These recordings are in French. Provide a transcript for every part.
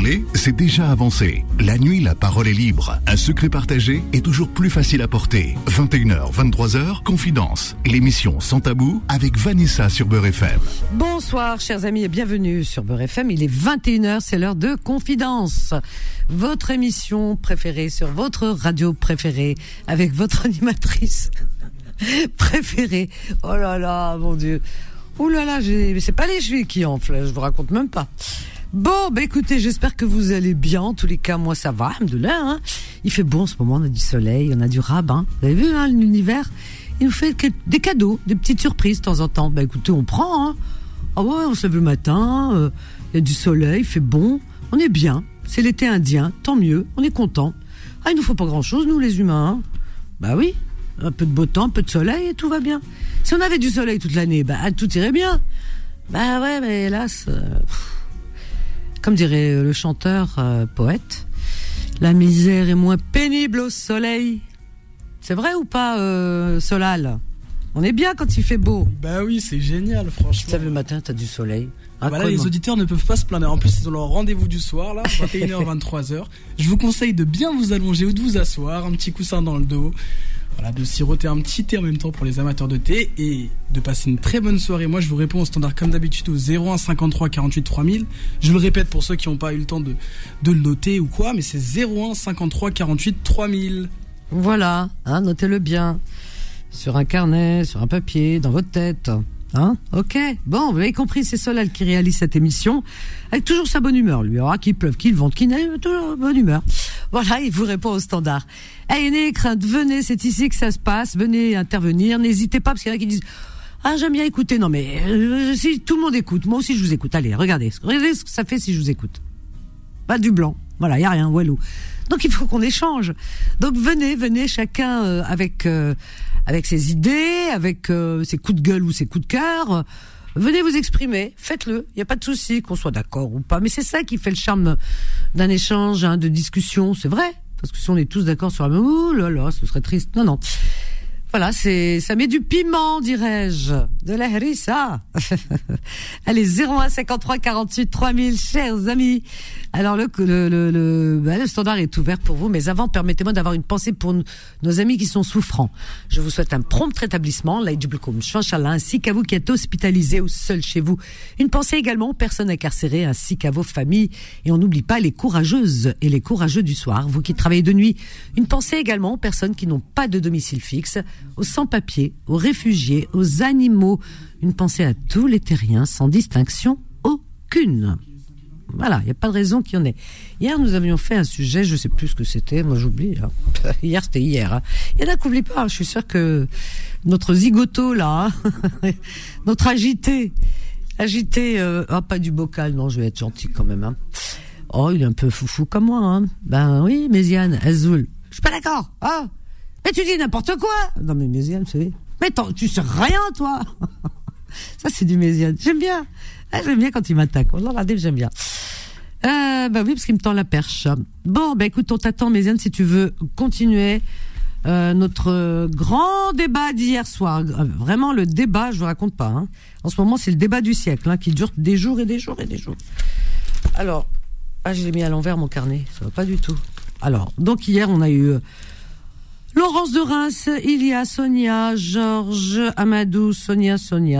parler, c'est déjà avancé. La nuit, la parole est libre. Un secret partagé est toujours plus facile à porter. 21h, 23h, Confidence. L'émission Sans Tabou avec Vanessa sur Beurre FM. Bonsoir, chers amis, et bienvenue sur Beurre FM. Il est 21h, c'est l'heure de Confidence. Votre émission préférée sur votre radio préférée avec votre animatrice préférée. Oh là là, mon Dieu. Ouh là là, c'est pas les chevilles qui enflent, je vous raconte même pas. Bon, écoutez, j'espère que vous allez bien. En tous les cas, moi ça va, alhamdoulilah, hein. Il fait beau en ce moment, on a du soleil, on a du rabbin. Vous avez vu, hein, l'univers, il nous fait des cadeaux, des petites surprises de temps en temps. Écoutez, on prend, hein. Ah ouais, on se lève le matin, il y a du soleil, il fait bon, on est bien. C'est l'été indien, tant mieux, on est content. Ah, il nous faut pas grand-chose, nous les humains, hein. Bah oui, un peu de beau temps, un peu de soleil et tout va bien. Si on avait du soleil toute l'année, tout irait bien. Bah ouais, mais hélas, comme dirait le chanteur poète, la misère est moins pénible au soleil. C'est vrai ou pas, Solal? On est bien quand il fait beau. Bah oui, c'est génial, franchement. Tu sais, le matin, t'as du soleil. Là, les auditeurs ne peuvent pas se plaindre. En plus, ils ont leur rendez-vous du soir, là, 21h, 23h. Je vous conseille de bien vous allonger ou de vous asseoir, un petit coussin dans le dos. Voilà, de siroter un petit thé en même temps pour les amateurs de thé et de passer une très bonne soirée. Moi, je vous réponds au standard comme d'habitude au 01 53 48 3000. Je le répète pour ceux qui n'ont pas eu le temps de le noter ou quoi, mais c'est 01 53 48 3000. Voilà, hein, notez-le bien. Sur un carnet, sur un papier, dans votre tête. Hein? Ok. Bon, vous avez compris, c'est Solal qui réalise cette émission avec toujours sa bonne humeur, lui. Alors, qu'il pleuve, qu'il vente, qu'il neige, toujours bonne humeur. Voilà, il vous répond au standard. Hey, n'ayez crainte, venez, c'est ici que ça se passe, venez intervenir, n'hésitez pas, parce qu'il y en a qui disent, ah, j'aime bien écouter. Non, mais, si tout le monde écoute, moi aussi je vous écoute. Allez, regardez ce que ça fait si je vous écoute. Pas du blanc. Voilà, y a rien, walou. Donc il faut qu'on échange. Donc venez chacun avec ses idées, avec ses coups de gueule ou ses coups de cœur. Venez vous exprimer, faites-le. Il y a pas de souci qu'on soit d'accord ou pas, mais c'est ça qui fait le charme d'un échange, hein, de discussion, c'est vrai. Parce que si on est tous d'accord sur la même, ouh là là, ce serait triste. Non. Voilà, ça met du piment, dirais-je. De la harissa. Allez, 01 53 48 3000, chers amis. Alors, le standard est ouvert pour vous, mais avant, permettez-moi d'avoir une pensée pour nos amis qui sont souffrants. Je vous souhaite un prompt rétablissement, ainsi qu'à vous qui êtes hospitalisés ou seuls chez vous. Une pensée également aux personnes incarcérées, ainsi qu'à vos familles. Et on n'oublie pas les courageuses et les courageux du soir, vous qui travaillez de nuit. Une pensée également aux personnes qui n'ont pas de domicile fixe, aux sans-papiers, aux réfugiés, aux animaux. Une pensée à tous les terriens, sans distinction aucune. Voilà, il n'y a pas de raison qu'il y en ait. Hier, nous avions fait un sujet, je ne sais plus ce que c'était, moi j'oublie. Hein. Hier, c'était hier. Hein. Il y en a qui n'oublient pas, je suis sûre que notre zigoto, là, hein, notre agité, pas du bocal, non, je vais être gentil quand même. Hein. Oh, il est un peu foufou comme moi. Hein. Ben oui, Méziane, Azoul. Je suis pas d'accord. Hein. Mais tu dis n'importe quoi. Non mais Méziane, c'est... Mais tu sais rien, toi. Ça, c'est du Méziane. J'aime bien. J'aime bien quand il m'attaque. J'aime bien. Oui, parce qu'il me tend la perche. Bon, écoute, on t'attend, Méziane, si tu veux continuer notre grand débat d'hier soir. Vraiment, le débat, je vous raconte pas. Hein. En ce moment, c'est le débat du siècle, hein, qui dure des jours et des jours et des jours. Alors, je l'ai mis à l'envers, mon carnet. Ça va pas du tout. Alors, donc hier, on a eu... Laurence de Reims, Ilia, Sonia, Georges, Amadou, Sonia,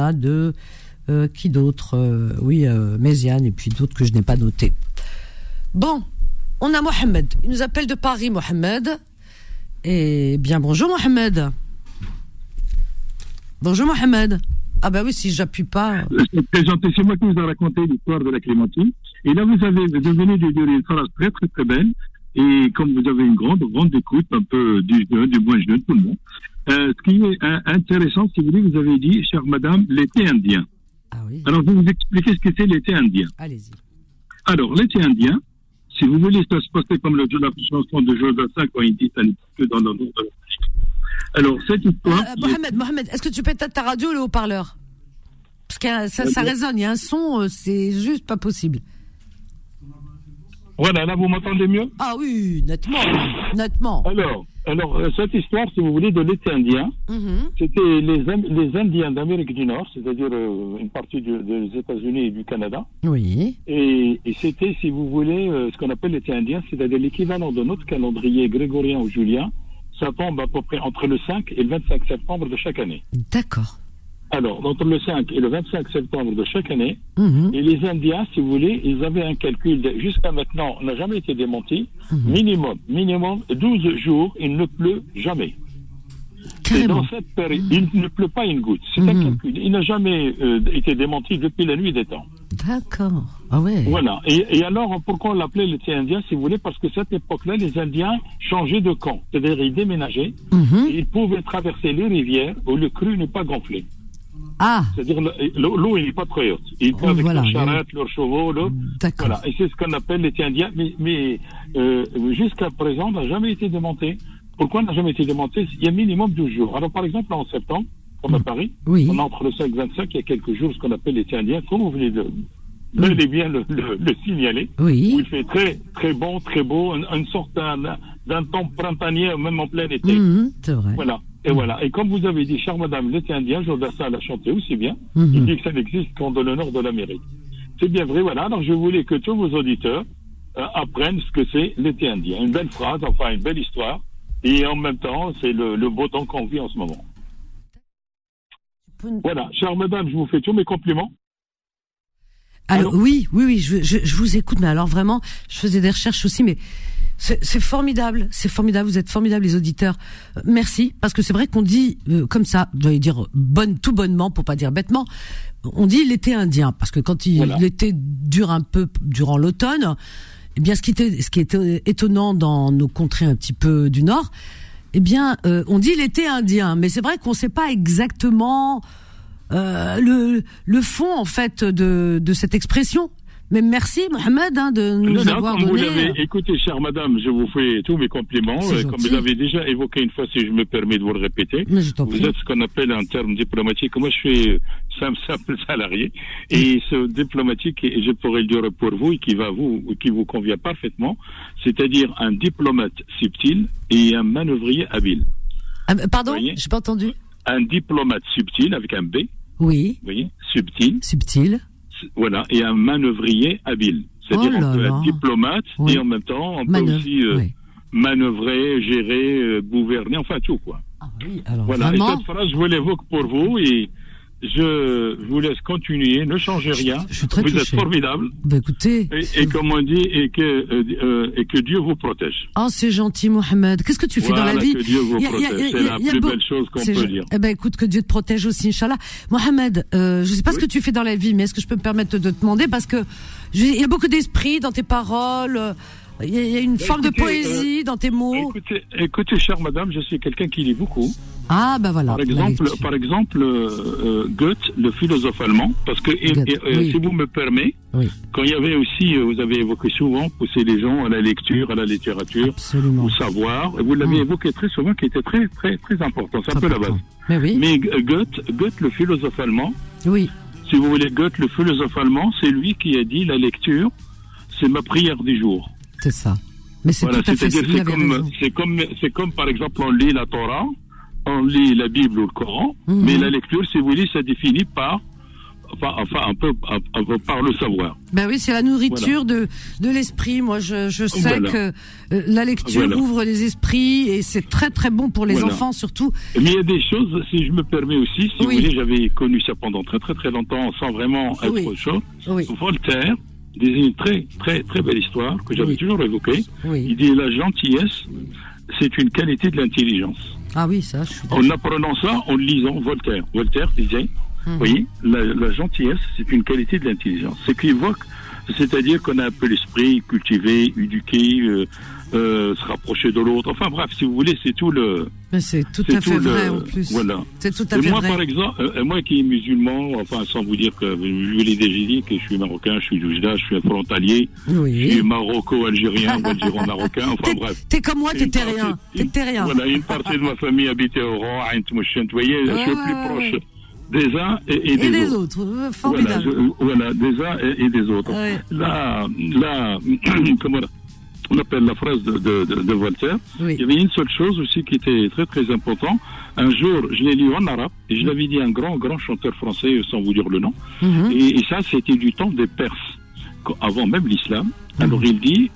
qui d'autre? Méziane, et puis d'autres que je n'ai pas notés. Bon, on a Mohamed. Il nous appelle de Paris, Mohamed. Eh bien, bonjour Mohamed. Bonjour Mohamed. Ah oui, si j'appuie pas... C'est moi qui vous ai raconté l'histoire de la clémentine. Et là, vous venez de dire une phrase très, très, très belle. Et comme vous avez une grande écoute, un peu du moins jeune, tout le monde. Ce qui est intéressant, si vous voulez, vous avez dit, chère madame, l'été indien. Ah oui. Alors, je vais vous expliquer ce que c'est l'été indien. Allez-y. Alors, l'été indien, si vous voulez, ça se passait comme la chanson de Jodassin quand il dit ça n'est que dans le nord de l'Afrique. Alors, cette histoire... Mohamed, est-ce que tu peux éteindre ta radio ou le haut-parleur? Parce que ça résonne, il y a un son, c'est juste pas possible. Voilà, là, vous m'entendez mieux? Ah oui, nettement. Alors, cette histoire, si vous voulez, de l'été indien, c'était les Indiens d'Amérique du Nord, c'est-à-dire une partie des États-Unis et du Canada. Oui. Et c'était, si vous voulez, ce qu'on appelle l'été indien, c'est-à-dire l'équivalent de notre calendrier grégorien ou julien. Ça tombe à peu près entre le 5 et le 25 septembre de chaque année. D'accord. Alors, entre le 5 et le 25 septembre de chaque année, et les Indiens, si vous voulez, ils avaient un calcul, jusqu'à maintenant, n'a jamais été démenti, minimum 12 jours, il ne pleut jamais. Et dans cette période, il ne pleut pas une goutte. C'est un calcul. Il n'a jamais été démenti depuis la nuit des temps. D'accord. Ah ouais. Voilà. Et alors, pourquoi on l'appelait l'été indien, si vous voulez? Parce que cette époque-là, les Indiens changeaient de camp. C'est-à-dire, ils déménageaient, et ils pouvaient traverser les rivières où le cru n'est pas gonflé. Ah. C'est-à-dire, l'eau, il n'est pas très haute. Ils peuvent avec leurs charrettes, leurs chevaux, l'eau. D'accord. Voilà. Et c'est ce qu'on appelle l'été indien. Mais jusqu'à présent, n'a jamais été démonté. Pourquoi n'a jamais été démonté? Il y a minimum 12 jours. Alors, par exemple, en septembre, comme à Paris, on a entre le 5 et le 25, il y a quelques jours, ce qu'on appelle l'été indien. Comme vous venez de bien le signaler. Oui. Où il fait très, très bon, très beau, une sorte d'un temps printanier, même en plein été. C'est vrai. Voilà. Et voilà. Et comme vous avez dit, chère madame, l'été indien, Jodassin l'a chanté aussi bien. Il dit que ça n'existe qu'en le nord de l'Amérique. C'est bien vrai, voilà. Alors, je voulais que tous vos auditeurs apprennent ce que c'est l'été indien. Une belle phrase, enfin, une belle histoire. Et en même temps, c'est le beau temps qu'on vit en ce moment. Voilà. Chère madame, je vous fais tous mes compliments. Alors, oui, je vous écoute, mais alors vraiment, je faisais des recherches aussi, mais c'est formidable, vous êtes formidables les auditeurs. Merci, parce que c'est vrai qu'on dit comme ça, j'allais dire tout bonnement, pour pas dire bêtement, on dit l'été indien, parce que quand l'été dure un peu durant l'automne, eh bien ce qui était étonnant dans nos contrées un petit peu du Nord, eh bien on dit l'été indien, mais c'est vrai qu'on sait pas exactement le fond en fait de cette expression. Mais merci Mohamed de nous avoir donné. Écoutez, chère madame, je vous fais tous mes compliments. Comme vous l'avez déjà évoqué une fois, si je me permets de vous le répéter, vous êtes ce qu'on appelle un terme diplomatique. Moi, je suis simple salarié. Et ce diplomatique, je pourrais le dire pour vous, et qui vous convient parfaitement, c'est-à-dire un diplomate subtil et un manœuvrier habile. Pardon, j'ai pas entendu. Un diplomate subtil avec un B. Oui. Vous voyez, subtil. Voilà, et un manœuvrier habile. C'est-à-dire on peut être diplomate et en même temps on peut aussi manœuvrer, gérer, gouverner, enfin tout quoi. Ah oui, alors voilà, vraiment... et cette phrase je vous l'évoque pour vous et je vous laisse continuer, ne changez rien. Je suis très touché. Vous êtes formidable. Bah écoutez, et comme on dit, et que Dieu vous protège. Oh, c'est gentil, Mohamed. Qu'est-ce que tu fais dans la vie? Que Dieu vous protège. C'est la plus belle chose qu'on peut dire. Eh ben, écoute, que Dieu te protège aussi, Inch'Allah. Mohamed, je sais pas ce que tu fais dans la vie, mais est-ce que je peux me permettre de te demander, parce que il y a beaucoup d'esprit dans tes paroles. Il y a une forme de poésie dans tes mots. Écoutez, chère madame, je suis quelqu'un qui lit beaucoup. Ah, ben voilà. Par exemple, Goethe, le philosophe allemand, parce que, si vous me permettez, quand il y avait aussi, vous avez évoqué souvent, pousser les gens à la lecture, à la littérature, au savoir, vous l'avez évoqué très souvent, qui était très, très, très important. C'est un peu la base. Mais Goethe, le philosophe allemand, si vous voulez, Goethe, le philosophe allemand, c'est lui qui a dit la lecture, c'est ma prière du jour. C'est ça. Mais c'est tout à fait ça. C'est comme, par exemple, on lit la Torah, on lit la Bible ou le Coran, mais la lecture, si vous voulez, ça définit par un peu par le savoir. Ben oui, c'est la nourriture de l'esprit. Moi, je sais que la lecture ouvre les esprits et c'est très très bon pour les enfants surtout. Mais il y a des choses, si je me permets aussi, si vous voulez, j'avais connu ça pendant très très très longtemps sans vraiment être chaud. Voltaire disait une très très très belle histoire que j'avais toujours évoquée. Il dit la gentillesse, c'est une qualité de l'intelligence. Ah oui, ça. En apprenant ça, en lisant Voltaire. Voltaire disait, vous voyez, la gentillesse, c'est une qualité de l'intelligence. C'est qu'il évoque, c'est-à-dire qu'on a un peu l'esprit cultivé, éduqué, se rapprocher de l'autre. Enfin bref, si vous voulez, c'est tout le... Mais c'est tout à fait vrai en plus. Voilà. C'est tout à fait moi, vrai. Par exemple, moi qui est musulman, enfin sans vous dire que je l'ai déjà dit, que je suis marocain, je suis Djoujda, je suis un frontalier, je suis maroco-algérien, ou algéro-marocain, enfin bref. T'es comme moi, t'es terrien. Voilà, une partie de ma famille habitait au Roa, à Intmouchent, vous voyez, je suis plus proche. Des uns et des autres. Formidable. Voilà, des uns et des autres. Ouais. Là, comment on appelle la phrase de Voltaire. Oui. Il y avait une seule chose aussi qui était très très importante. Un jour, je l'ai lu en arabe et je l'avais dit à un grand chanteur français, sans vous dire le nom. Et ça, c'était du temps des Perses, avant même l'islam. Alors il dit,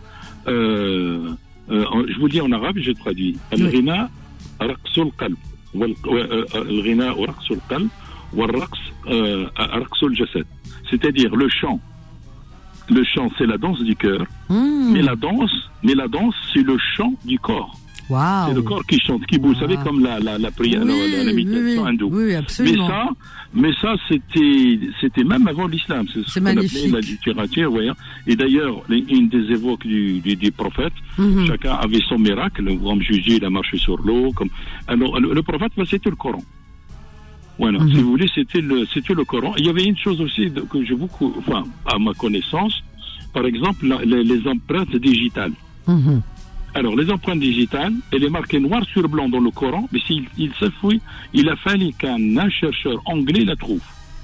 je vous le dis en arabe, je traduis. Al-ghina raqsul qalb, al-ghina raqsul qalb, wal-raqs raqsul jasad. C'est-à-dire le chant, c'est la danse du cœur, mais la danse, c'est le chant du corps. Wow. C'est le corps qui chante, qui bouge. Vous savez, comme la prière, la méditation hindoue. Oui, absolument. Mais ça, c'était même avant l'islam. C'est ce qu'on magnifique. appelait la littérature, voyez. Et d'ailleurs, une des évoques du prophète, chacun avait son miracle. Le grand Jésus, il a marché sur l'eau. Alors, le prophète, c'était le Coran. Voilà, si vous voulez, c'était le Coran. Il y avait une chose aussi que j'ai beaucoup, à ma connaissance, par exemple, les empreintes digitales. Alors, les empreintes digitales, elle est marquée noir sur blanc dans le Coran, mais s'il se fouille, il a fallu qu'un chercheur anglais la trouve.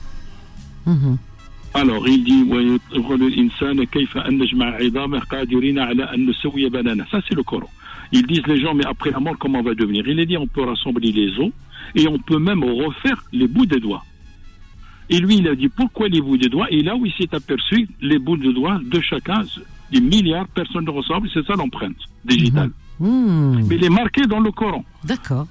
Alors, il dit, ça c'est le Coran. Ils disent les gens, mais après la mort, comment on va devenir? Il a dit, on peut rassembler les os et on peut même refaire les bouts des doigts. Et lui, il a dit, pourquoi les bouts des doigts? Et là où il s'est aperçu, les bouts de doigts de chacun, des milliards de personnes ressemblent, c'est ça l'empreinte digitale. Mais il est marqué dans le Coran. D'accord.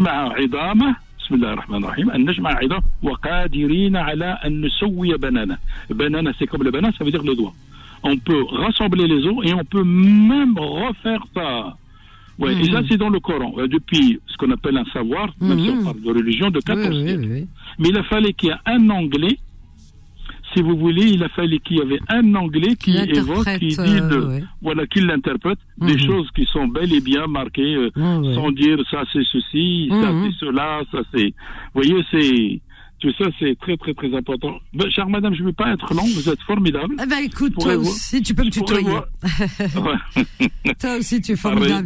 بسم الله الرحمن الرحيم أن نجمع عظام وقادرين على أن نسوي بنانا. Banana, c'est comme le banane, ça veut dire le doigt. On peut rassembler les os et on peut même refaire ça. Ouais, et ça, c'est dans le Coran. Depuis ce qu'on appelle un savoir, même si on parle de religion, de 14 siècles. Mais il a fallu qu'il y ait un Anglais, si vous voulez, il a fallu qu'il y avait un Anglais qui évoque, qui dit, voilà, qui l'interprète, des choses qui sont bel et bien marquées, sans dire ça c'est ceci, ça c'est cela, ça c'est. Vous voyez, tout ça, c'est très, très, très important. Chère madame, je ne veux pas être long, vous êtes formidable. Eh ben, écoute, toi aussi, tu peux me tutoyer. Toi aussi, tu es formidable.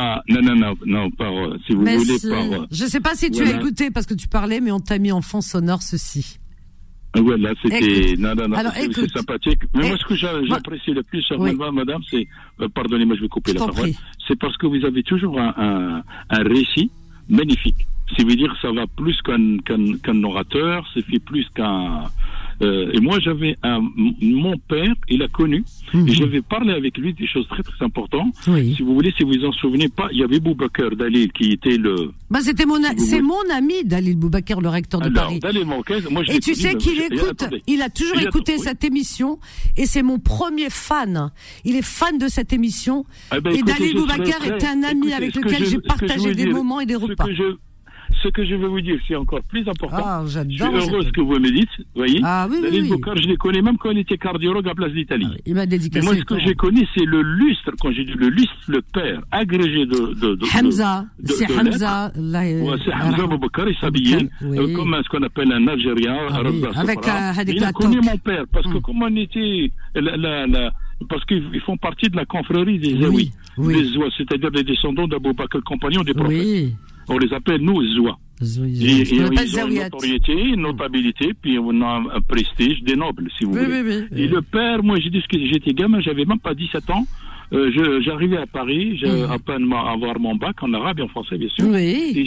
Non, si vous voulez, je ne sais pas si tu as écouté, parce que tu parlais, mais on t'a mis en fond sonore ceci. Ouais, là, c'était. Non, alors, c'est sympathique. Mais moi, ce que j'apprécie le plus, chère madame, c'est. Pardonnez-moi, je vais couper la parole. C'est parce que vous avez toujours un récit magnifique. C'est dire ça va plus qu'un orateur, c'est fait plus qu'un. Et moi, j'avais mon père, il a connu, et j'avais parlé avec lui des choses très très importantes. Si vous voulez, si vous vous en souvenez pas, il y avait Boubacar Dalil qui était le. C'est mon ami Dalil Boubacar, le recteur de Paris. Dalil Marquez, moi, et tu sais qu'il écoute, il a toujours écouté cette émission, et c'est mon premier fan. Il est fan de cette émission. Et Dalil Boubacar était un ami avec lequel j'ai partagé des moments et des repas. Ce que je veux vous dire, c'est encore plus important. Ah, j'adore. Je suis heureux que vous me dites, vous voyez. Ah oui, Dalil Boubacar, je l'ai connu même quand il était cardiologue à Place d'Italie. Il m'a dédicacé. Mais moi, ce que j'ai connu, c'est le lustre, quand j'ai dit le lustre, le père agrégé de Hamza. C'est Hamza. C'est Hamza Boubacar, il s'habillait comme ce qu'on appelle un Algérien. Il a connu mon père, parce que comme on était, parce qu'ils font partie de la confrérie des Zawi. C'est-à-dire les descendants d'Aboubacar, compagnon des prophètes. On les appelle, nous, Zoua. Et ils ont une notoriété, une notabilité, puis on a un prestige des nobles, si vous voulez. Et le père, moi, j'ai dit que j'étais gamin, j'avais même pas 17 ans. J'arrivais à Paris, j'ai à peine avoir mon bac en arabe et en français, bien sûr. Et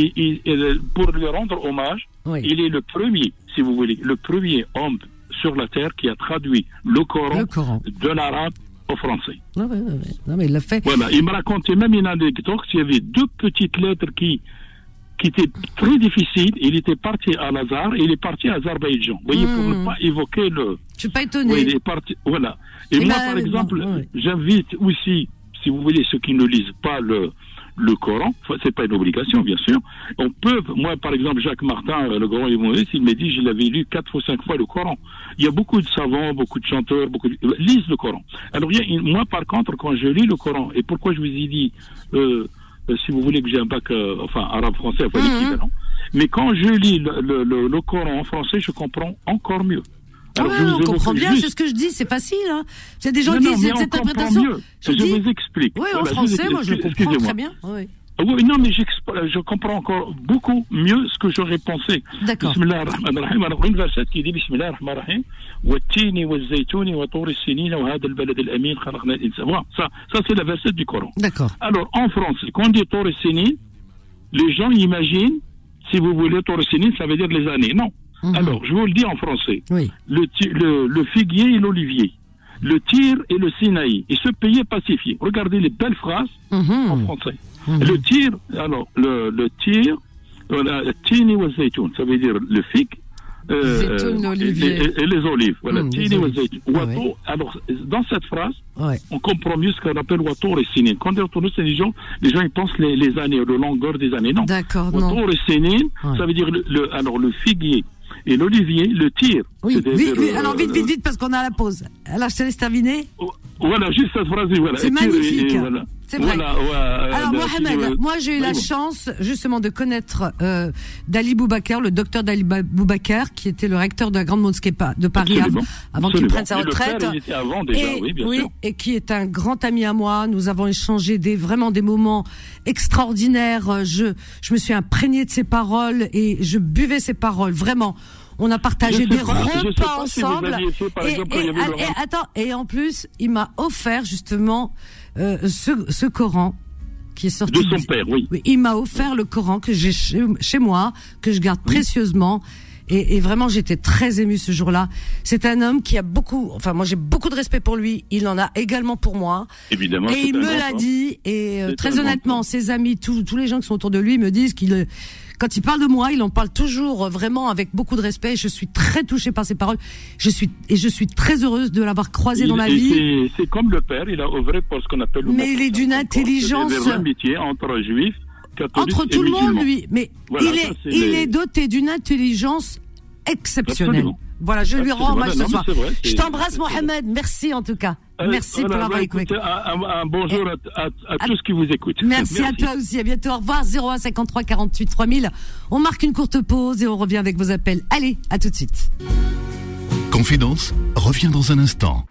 pour lui rendre hommage, il est le premier, si vous voulez, le premier homme sur la terre qui a traduit le Coran. De l'arabe au français. Non, mais il l'a fait. Voilà, il me racontait même une anecdote qu'il y avait 2 petites lettres qui étaient très difficiles. Il était parti à Lazare et il est parti à Azerbaïdjan. Vous voyez, pour ne pas évoquer le. Je suis pas étonné. Oui, il est parti. Voilà. Et moi, par exemple, j'invite aussi, si vous voulez, ceux qui ne lisent pas le Coran, c'est pas une obligation, bien sûr. On peut, moi, par exemple, Jacques Martin, le grand humoriste, il m'a dit, je l'avais lu 4 ou 5 fois le Coran. Il y a beaucoup de savants, beaucoup de chanteurs, lisent le Coran. Alors, moi, par contre, quand je lis le Coran, et pourquoi je vous ai dit, si vous voulez que j'ai un bac, arabe-français, l'équivalent. Mais quand je lis le Coran en français, je comprends encore mieux. Alors, on comprend bien, c'est ce que je dis, c'est facile. Hein. C'est des gens qui disent cette interprétation. Je vous explique. Oui, en français, moi je comprends très bien. Oui, non, mais je comprends encore beaucoup mieux ce que j'aurais pensé. D'accord. Bismillah ar-Rahman ar-Rahim. Alors, une verset qui dit Bismillah ar-Rahman ar-Rahim. Wattini wa-zaytouni wa-touri as-sinina wa hada al-balad al-amin khalaqna al-insan. Voilà, ça c'est la verset du Coran. D'accord. Alors, en français, quand on dit Touri as-sinin, les gens imaginent, si vous voulez, Touri as-sinin, ça veut dire les années. Non. Alors, je vous le dis en français. Oui. Le figuier et l'olivier. Le Tir et le Sinaï. Et ce pays est pacifié. Regardez les belles phrases en français. Le Tir, alors, le Tir, Tini wa Zaytoun, ça veut dire le fig, et les olives. Voilà, Tini wa Zaytoun. Alors, dans cette phrase, on comprend mieux ce qu'on appelle Watour et Sinin. Quand on retourne, c'est les gens ils pensent les années, le longueur des années. Non. D'accord, non. Watour et Sinin, ça veut dire le figuier. Et l'olivier, le Tir. Oui, alors vite, parce qu'on a la pause. Alors, je te laisse terminer. Voilà, juste cette phrase. Voilà. C'est magnifique. Voilà. C'est vrai. Voilà, alors, Mohamed, moi, j'ai eu la chance, justement, de connaître Dali Boubacar, le docteur Dali Boubacar, qui était le recteur de la Grande Mosquée de Paris avant qu'il prenne sa retraite. Le père, il était avant déjà, bien sûr. Et qui est un grand ami à moi. Nous avons échangé vraiment des moments extraordinaires. Je me suis imprégnée de ses paroles et je buvais ses paroles, vraiment. On a partagé des repas ensemble. Et en plus, il m'a offert justement ce Coran qui est sorti de son père. Oui. Il m'a offert le Coran que j'ai chez moi, que je garde précieusement. Et vraiment, j'étais très émue ce jour-là. C'est un homme qui a moi j'ai beaucoup de respect pour lui. Il en a également pour moi. Évidemment. Et il me l'a dit. Et très honnêtement, ses amis, tous les gens qui sont autour de lui me disent quand il parle de moi, il en parle toujours vraiment avec beaucoup de respect. Je suis très touchée par ses paroles. Je suis très heureuse de l'avoir croisé dans ma vie. C'est comme le père, il a œuvré pour ce qu'on appelle le mais il est d'une intelligence. C'est l'amitié entre juifs, catholiques entre tout et le monde, lui. Mais voilà, il est doté d'une intelligence exceptionnelle. Absolument. Voilà, je lui rends hommage ce soir. Vrai, je t'embrasse, Mohamed. Merci en tout cas. Merci pour l'avoir écouté. Un bonjour à tous qui vous écoutent. Merci à toi aussi. À bientôt. Au revoir. 01 53 48 3000. On marque une courte pause et on revient avec vos appels. Allez, à tout de suite. Confidence revient dans un instant.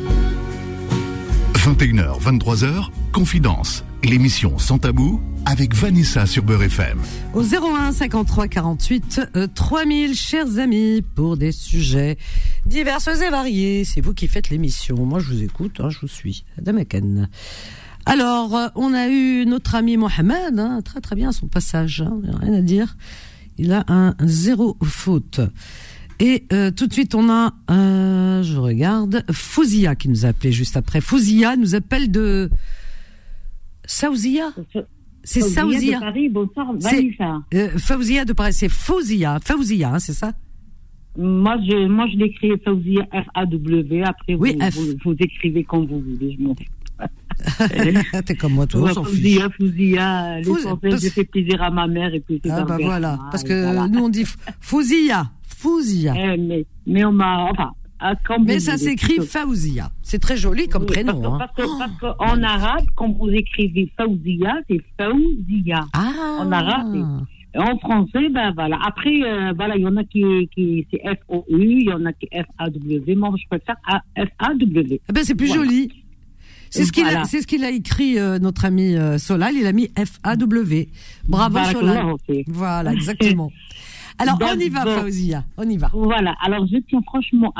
21h, 23h, Confidence, l'émission Sans Tabou avec Vanessa sur Beurre FM. Au 01 53 48 3000, chers amis, pour des sujets divers et variés. C'est vous qui faites l'émission. Moi, je vous écoute, je vous suis. Damaken. Alors, on a eu notre ami Mohamed, très très bien son passage, rien à dire. Il a un 0 faute. Et tout de suite, on a, je regarde, Fouzia qui nous a appelé juste après. Fouzia nous appelle de Saouzia. C'est Saouzia. De Paris, bonsoir, Vanessa. Fouzia de Paris, c'est Fouzia, c'est ça? Moi, je l'écris Fouzia, F-A-W. Après, oui, vous écrivez comme vous voulez, je m'en fous. T'es comme moi, toi, on s'en fiche. Fouzia, l'essentiel, j'ai fait plaisir à ma mère et puis c'est voilà, parce que nous on dit Fouzia. Mais on m'a, mais ça s'écrit Faouzia. C'est très joli comme prénom. Parce qu'en arabe, quand vous écrivez Faouzia, c'est Faouzia. En arabe, en français, voilà. Après, il y en a qui c'est F-O-U, il y en a qui F-A-W. Moi, je préfère F-A-W. C'est plus joli. C'est ce qu'il a écrit, notre ami Solal. Il a mis F-A-W. Bravo, Solal. Voilà, exactement. Alors, on y va, Faouzia. On y va. Voilà. Alors, je tiens franchement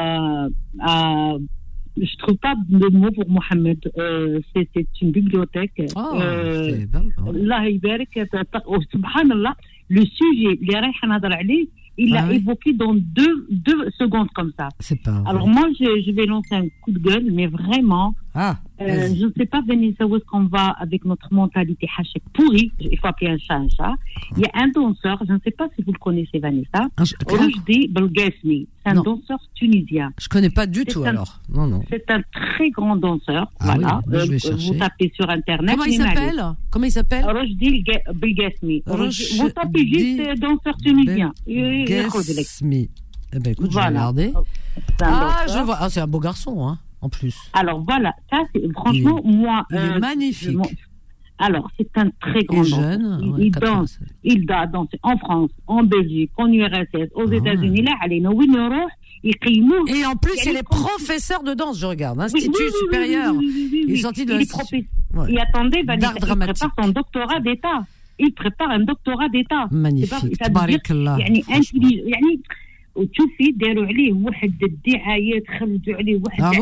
je trouve pas de mots pour Mohamed. C'est une bibliothèque. C'est bon. Allah يبارك. Subhanallah, le sujet, les رايح نهضر عليه, il l'a évoqué dans deux secondes comme ça. C'est pas vrai. Alors moi, je vais lancer un coup de gueule, mais vraiment, je ne sais pas, Vanessa, où est-ce qu'on va avec notre mentalité hachek pourrie. Il faut appeler un chat un chat. Il y a un danseur, je ne sais pas si vous le connaissez, Vanessa, Rojdi Belghesmi. C'est un danseur tunisien. Je connais pas du tout alors. Non. C'est un très grand danseur. Voilà. Oui, je vais chercher. Vous tapez sur Internet. Comment il s'appelle Rojdi Belghesmi. Vous tapez juste danseur tunisien. Belghesmi. Eh ben écoute, je vais regarder. Je vois. C'est un beau garçon, en plus. Alors voilà, ça c'est franchement moi. Il est magnifique. Alors c'est un très grand danseur. Il danse en France, en Belgique, en URSS, aux États-Unis. Là, et en plus, il est professeur de danse, je regarde, institut supérieur. Il est sorti de Et attendez, il prépare son doctorat d'État. il prépare un doctorat d'État. Magnifique. تبارك الله. يعني يعني وتشوفي داروا عليه واحد الدعايات خرجوا عليه واحد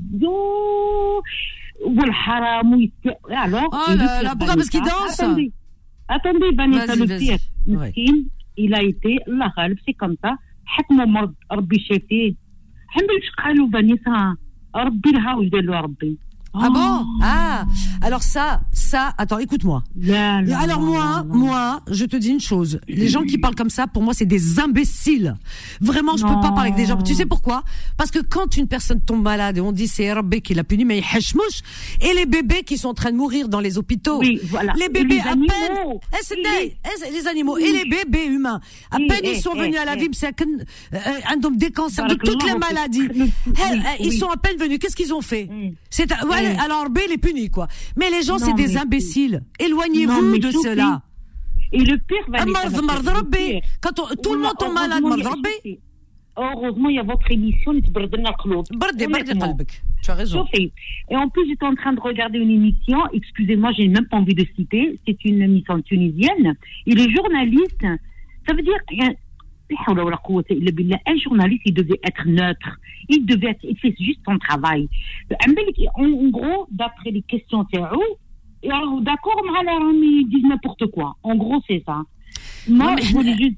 والحرام alors la pourquoi parce qu'il danse. Attendez Vanessa le pire مسكين il a été الله غالب c'est comme ça حكموا مرض ربي شافيه حمل اش قالوا فانيسا ربي لها واش دار له ربي. Ah bon? Ah, alors ça, attends, écoute-moi. Alors moi, je te dis une chose. Les gens qui parlent comme ça, pour moi, c'est des imbéciles. Vraiment, je peux pas parler avec des gens. Tu sais pourquoi? Parce que quand une personne tombe malade et on dit c'est Rabbi qui l'a puni, mais il hachmouche, et les bébés qui sont en train de mourir dans les hôpitaux. Oui, voilà. Les bébés à peine, les animaux et les bébés humains. À peine ils sont venus à la vie, c'est un homme des cancers, de toutes les maladies. Ils sont à peine venus. Qu'est-ce qu'ils ont fait? C'est, alors Rabbi les punit, quoi. Mais les gens, c'est des imbéciles. Éloignez-vous de cela. Et le pire, quand tout le monde tombe malade, heureusement, il y a votre émission, tu as raison. Et en plus, j'étais en train de regarder une émission, excusez-moi, j'ai même pas envie de citer, c'est une émission tunisienne, et les journalistes, ça veut dire, un journaliste, il devait être neutre. Il fait juste son travail. En gros, d'après les questions, c'est d'accord, mais ils disent n'importe quoi. En gros, c'est ça. Moi, je voulais juste.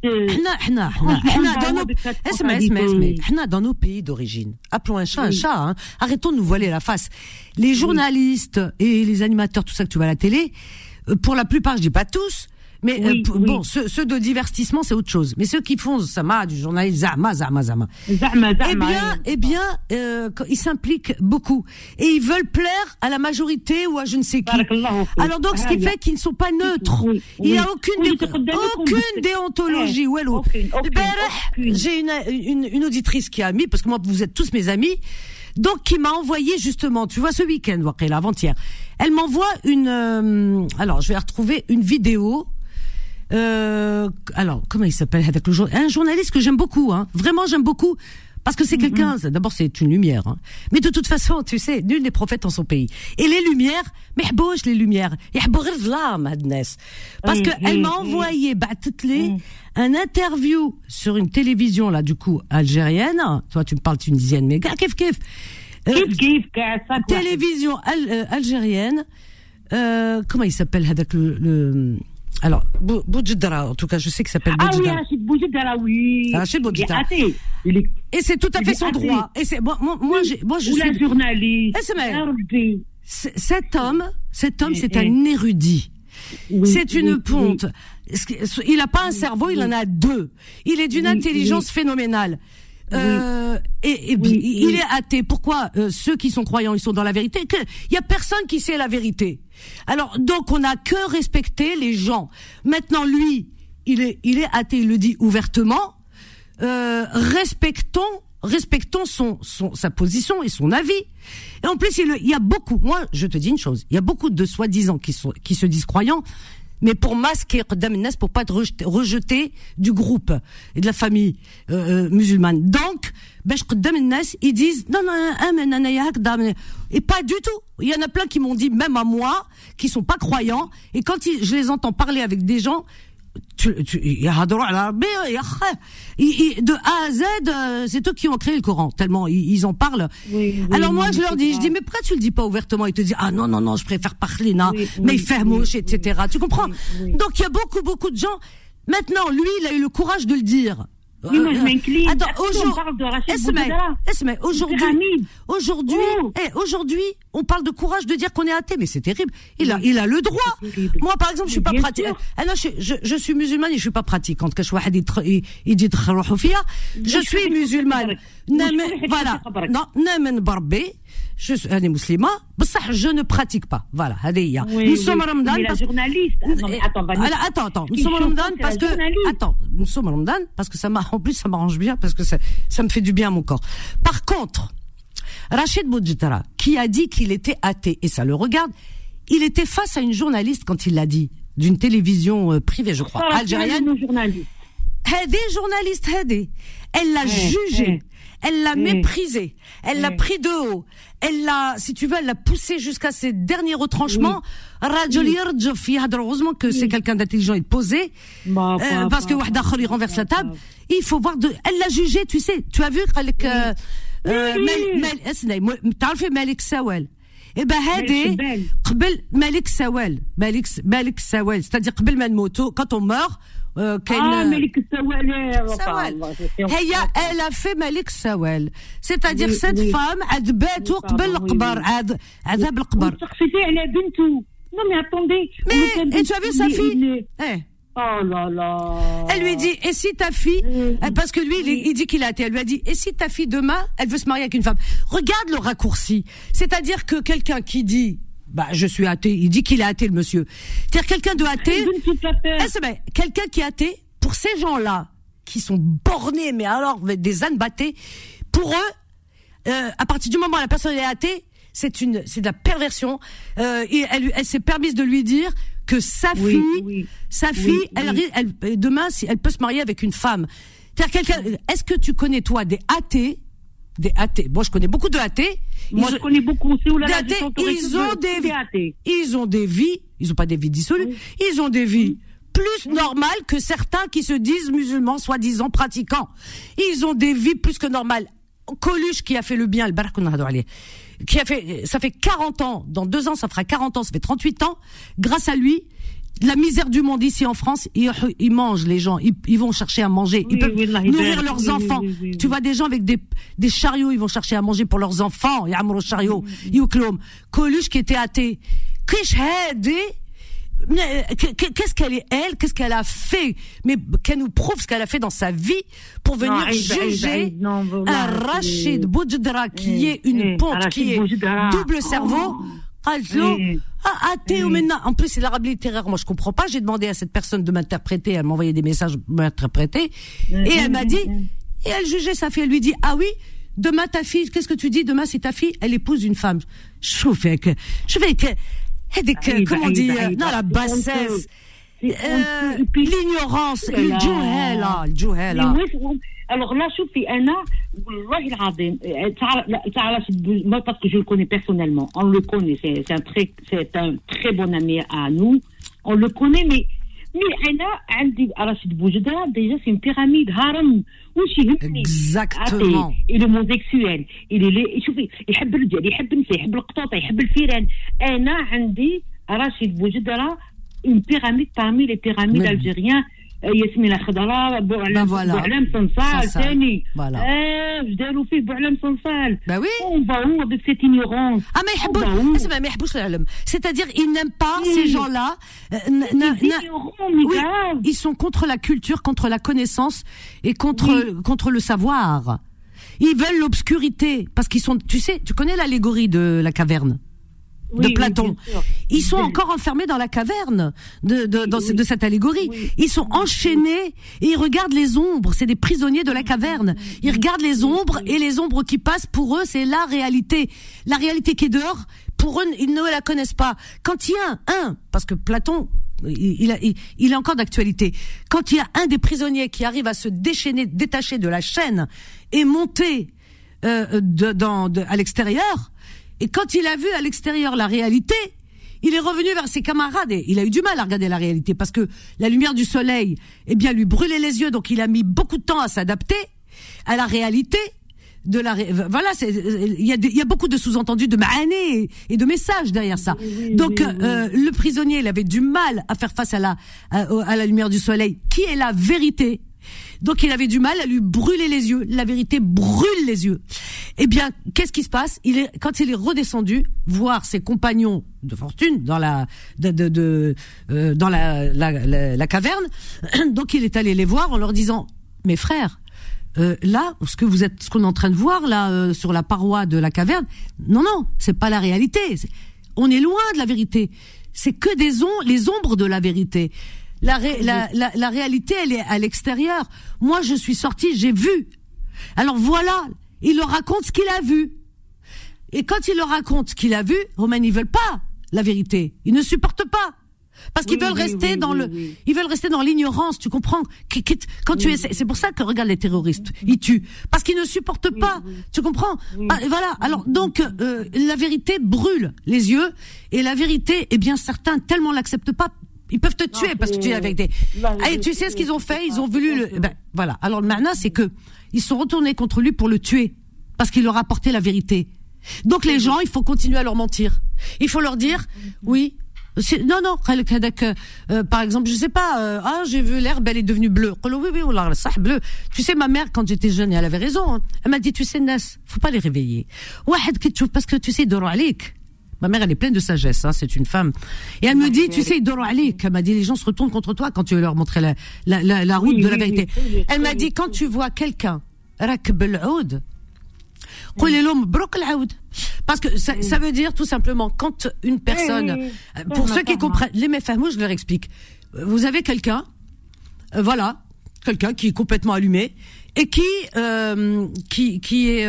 Dans nos pays d'origine, appelons un chat, hein. Arrêtons de nous voiler la face. Les journalistes et les animateurs, tout ça que tu vois à la télé, pour la plupart, je dis pas tous, mais bon, ceux de divertissement, c'est autre chose. Mais ceux qui font du journalisme, zama. Eh bien, ils s'impliquent beaucoup et ils veulent plaire à la majorité ou à je ne sais qui. Alors donc, ce qui fait qu'ils ne sont pas neutres. Il n'y a aucune déontologie. J'ai une auditrice qui a mis, parce que moi, vous êtes tous mes amis. Donc, qui m'a envoyé justement, tu vois, ce week-end, avant-hier. Elle m'envoie alors, je vais retrouver une vidéo. Alors, comment il s'appelle? Un journaliste que j'aime beaucoup, hein. Vraiment, j'aime beaucoup. Parce que c'est quelqu'un, d'abord, c'est une lumière, hein. Mais de toute façon, tu sais, nul n'est prophète en son pays. Et les lumières, parce que elle m'a envoyé, un interview sur une télévision, là, du coup, algérienne. Toi, tu me parles tunisienne, mais kif. Télévision algérienne. Comment il s'appelle, alors, Boujdara, en tout cas, je sais qu'il s'appelle Boujdara. Ah oui, Boujdara, oui. Rachid Boujdara. Et c'est tout à fait son droit. Et c'est, moi, je suis. La journaliste. Cet homme, c'est un érudit. C'est une ponte. Il n'a pas un cerveau, il en a deux. Il est d'une intelligence phénoménale. Il est athée. Pourquoi ceux qui sont croyants, ils sont dans la vérité? Il y a personne qui sait la vérité. Alors donc on n'a que respecter les gens. Maintenant lui, il est athée, il le dit ouvertement. Respectons sa position et son avis. Et en plus il y a beaucoup. Moi, je te dis une chose. Il y a beaucoup de soi-disant qui se disent croyants. Mais pour masquer pour pas être rejeté du groupe et de la famille musulmane. Donc, ils disent non, et pas du tout. Il y en a plein qui m'ont dit, même à moi, qui sont pas croyants, et quand je les entends parler avec des gens, de A à Z, c'est eux qui ont créé le Coran, tellement ils en parlent. Alors moi je leur dis, mais pourquoi tu le dis pas ouvertement? Ils te disent, ah non, je préfère parler, mais il fait mouche, etc. Tu comprends? Donc il y a beaucoup de gens. Maintenant, lui, il a eu le courage de le dire. Attends, aujourd'hui, on parle de courage de dire qu'on est athée, mais c'est terrible. Il a le droit. Moi, par exemple, je suis pas pratiquante. Je suis musulmane et je suis pas pratiquante. Je suis musulmane. Voilà. Non, je suis musulmane, je ne pratique pas. Voilà. Nous sommes Ramadan parce que nous sommes Ramadan parce que en plus ça m'arrange bien parce que ça me fait du bien à mon corps. Par contre, Rachid Boujdara, qui a dit qu'il était athée, et ça le regarde, il était face à une journaliste quand il l'a dit, d'une télévision privée, je crois, algérienne. Hadé, journaliste Hadé, elle l'a jugé, elle l'a méprisé, elle l'a pris de haut, elle l'a, si tu veux, elle l'a poussé jusqu'à ses derniers retranchements. Heureusement que c'est quelqu'un d'intelligent et de posé, parce que Wahda Khol, il renverse la table. Il faut voir elle l'a jugé, tu sais, tu as vu qu'avec Malik Sawal. Eh ben, Hadé, قبل Malik Sawal, Malik Sawal, c'est-à-dire قبل ما نموتوا, quand on meurt, Malik Sawal. Elle a fait Malik Sawal. C'est-à-dire cette femme, عذبته قبل القبر, عذاب القبر. Non mais attendez. Et tu as vu sa fille? Oh là là. Elle lui dit, et si ta fille, parce que lui, il dit qu'il est athée, elle lui a dit, et si ta fille demain, elle veut se marier avec une femme? Regarde le raccourci. C'est-à-dire que quelqu'un qui dit, je suis athée, il dit qu'il est athée, le monsieur. C'est-à-dire quelqu'un de athée, quelqu'un qui est athée, pour ces gens-là, qui sont bornés, mais alors, des ânes battés, pour eux, à partir du moment où la personne est athée, c'est de la perversion. Elle s'est permise de lui dire que sa fille, elle demain, si elle peut se marier avec une femme. C'est-à-dire est-ce que tu connais toi des athées? Bon, je connais beaucoup de athées. Moi, je connais beaucoup aussi. Ils ont des vies. Ils ont pas des vies dissolues. Ils ont des vies plus normales que certains qui se disent musulmans, soi-disant pratiquants. Ils ont des vies plus que normales. Coluche qui a fait le bien, ça fait 40 ans, dans 2 ans ça fera 40 ans, ça fait 38 ans, grâce à lui, la misère du monde ici en France, ils mangent les gens, ils vont chercher à manger, ils peuvent nourrir leurs enfants. Tu vois des gens avec des chariots, ils vont chercher à manger pour leurs enfants, ya'muru chariot, yuklom. Coluche qui était athée, qu'est-ce qu'elle a fait, mais qu'elle nous prouve ce qu'elle a fait dans sa vie pour venir juger un Rachid Boujdra qui est une ponte, qui est double cerveau. Athée ou maintenant. En plus, c'est l'arabe littéraire. Moi, je comprends pas. J'ai demandé à cette personne de m'interpréter. Elle m'envoyait des messages pour m'interpréter. Et elle m'a dit, et elle jugeait sa fille. Elle lui dit, ah oui, demain ta fille, qu'est-ce que tu dis? Demain, c'est ta fille, elle épouse une femme. Je fais que, comment dire, non, la bassesse, l'ignorance, le juhela. Alors là, شوفي أنا والله العظيم تعال moi parce que je le connais personnellement, on le connaît, c'est un très bon ami à nous, on le connaît, mais أنا عندي راشد بوجدرا déjà c'est une pyramide هرم وش يهمني exactement il est homosexuel شوفي يحب الرجال يحب النساء يحب القطوطة يحب الفيران أنا عندي راشد بوجدرا une pyramide parmi les pyramides algériens. ياسمين خضراء بوعلام صنصال ثاني داروا فيه بوعلام صنصال on va où avec cette ignorance ما يحبوش العلم, c'est-à-dire ils n'aiment pas ces gens-là, ils sont contre la culture, contre la connaissance et contre le savoir. Ils veulent l'obscurité parce qu'ils sont, tu sais, tu connais l'allégorie de la caverne de Platon. Ils sont encore enfermés dans la caverne de cette allégorie. Ils sont enchaînés et ils regardent les ombres. C'est des prisonniers de la caverne. Ils regardent les ombres et les ombres qui passent, pour eux, c'est la réalité. La réalité qui est dehors, pour eux, ils ne la connaissent pas. Quand il y a parce que Platon, il est encore d'actualité. Quand il y a un des prisonniers qui arrive à se détacher de la chaîne et monter à l'extérieur, et quand il a vu à l'extérieur la réalité, il est revenu vers ses camarades et il a eu du mal à regarder la réalité parce que la lumière du soleil, lui brûlait les yeux, donc il a mis beaucoup de temps à s'adapter à la réalité voilà, il y a beaucoup de sous-entendus, de ma'ané et de messages derrière ça. Donc le prisonnier, il avait du mal à faire face à la lumière du soleil, qui est la vérité. Donc il avait du mal à lui brûler les yeux. La vérité brûle les yeux. Eh bien, qu'est-ce qui se passe? Quand il est redescendu voir ses compagnons de fortune dans la caverne, donc il est allé les voir en leur disant: mes frères, là, ce qu'on est en train de voir là sur la paroi de la caverne, non, c'est pas la réalité. On est loin de la vérité. C'est que les ombres de la vérité. La réalité, elle est à l'extérieur. Moi, je suis sortie, j'ai vu. Alors voilà, il leur raconte ce qu'il a vu. Et quand il leur raconte ce qu'il a vu, Romain, ils veulent pas la vérité. Ils ne supportent pas. Parce qu'ils veulent rester ils veulent rester dans l'ignorance, tu comprends? Quand tu essaies, c'est pour ça que regarde les terroristes, ils tuent. Parce qu'ils ne supportent pas, tu comprends? Ah, voilà. Alors, donc, la vérité brûle les yeux, et la vérité, eh bien, certains tellement l'acceptent pas, ils peuvent te tuer parce que tu es avec des... Et tu sais ce qu'ils ont fait? Ils ont voulu voilà. Alors, le ma'na, c'est que, ils sont retournés contre lui pour le tuer. Parce qu'il leur a apporté la vérité. Donc, les gens, il faut continuer à leur mentir. Il faut leur dire, oui, non, par exemple, je sais pas, j'ai vu l'herbe, elle est devenue bleue. Oui, ça bleu. Tu sais, ma mère, quand j'étais jeune, elle avait raison, hein. Elle m'a dit, tu sais, Nas, faut pas les réveiller. Parce que tu sais, Doro Alik. Ma mère, elle est pleine de sagesse, hein, c'est une femme. Et elle me dit, tu sais, Doro Alik. Elle m'a dit, les gens se retournent contre toi quand tu veux leur montrer la route de la vérité. Elle m'a dit, quand tu vois quelqu'un, rakb al-oud, parce que ça veut dire tout simplement quand une personne, pour ceux qui comprennent les méfahmous, je leur explique. Vous avez quelqu'un, quelqu'un qui est complètement allumé et qui est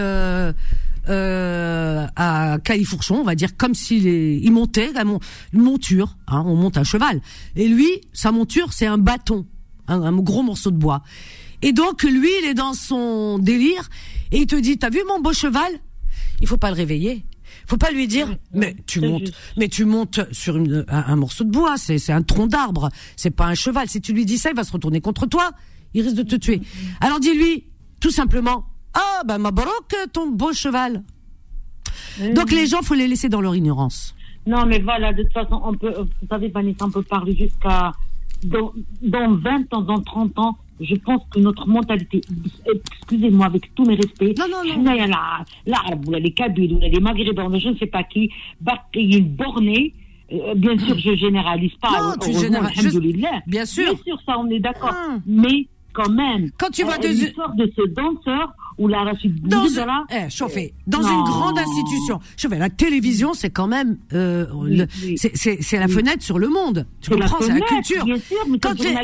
à califourchon, on va dire, comme il montait une monture, hein, on monte un cheval. Et lui, sa monture, c'est un bâton, un gros morceau de bois. Et donc lui, il est dans son délire et il te dit, t'as vu mon beau cheval? Il faut pas le réveiller. Faut pas lui dire, mais tu montes sur un morceau de bois, c'est un tronc d'arbre, c'est pas un cheval. Si tu lui dis ça, il va se retourner contre toi, il risque de te tuer. Alors dis-lui, tout simplement, Mabrouk, ton beau cheval. Donc les gens, faut les laisser dans leur ignorance. Non, mais voilà, de toute façon, vous savez, Vanessa, on peut parler jusqu'à, dans 20 ans, dans 30 ans, je pense que notre mentalité, excusez-moi avec tous mes respects, les Kabyles, les Maghrébins, je ne sais pas qui, est borné. Bien sûr, je généralise pas. Non, tu généralises. Bien sûr. Bien sûr, ça, on est d'accord. Mais quand même, quand tu vois l'histoire de ce danseur ou la Rachid dans une grande institution. Chauffé, la télévision, c'est quand même c'est la fenêtre sur le monde. Tu comprends, c'est la culture. Bien sûr, mais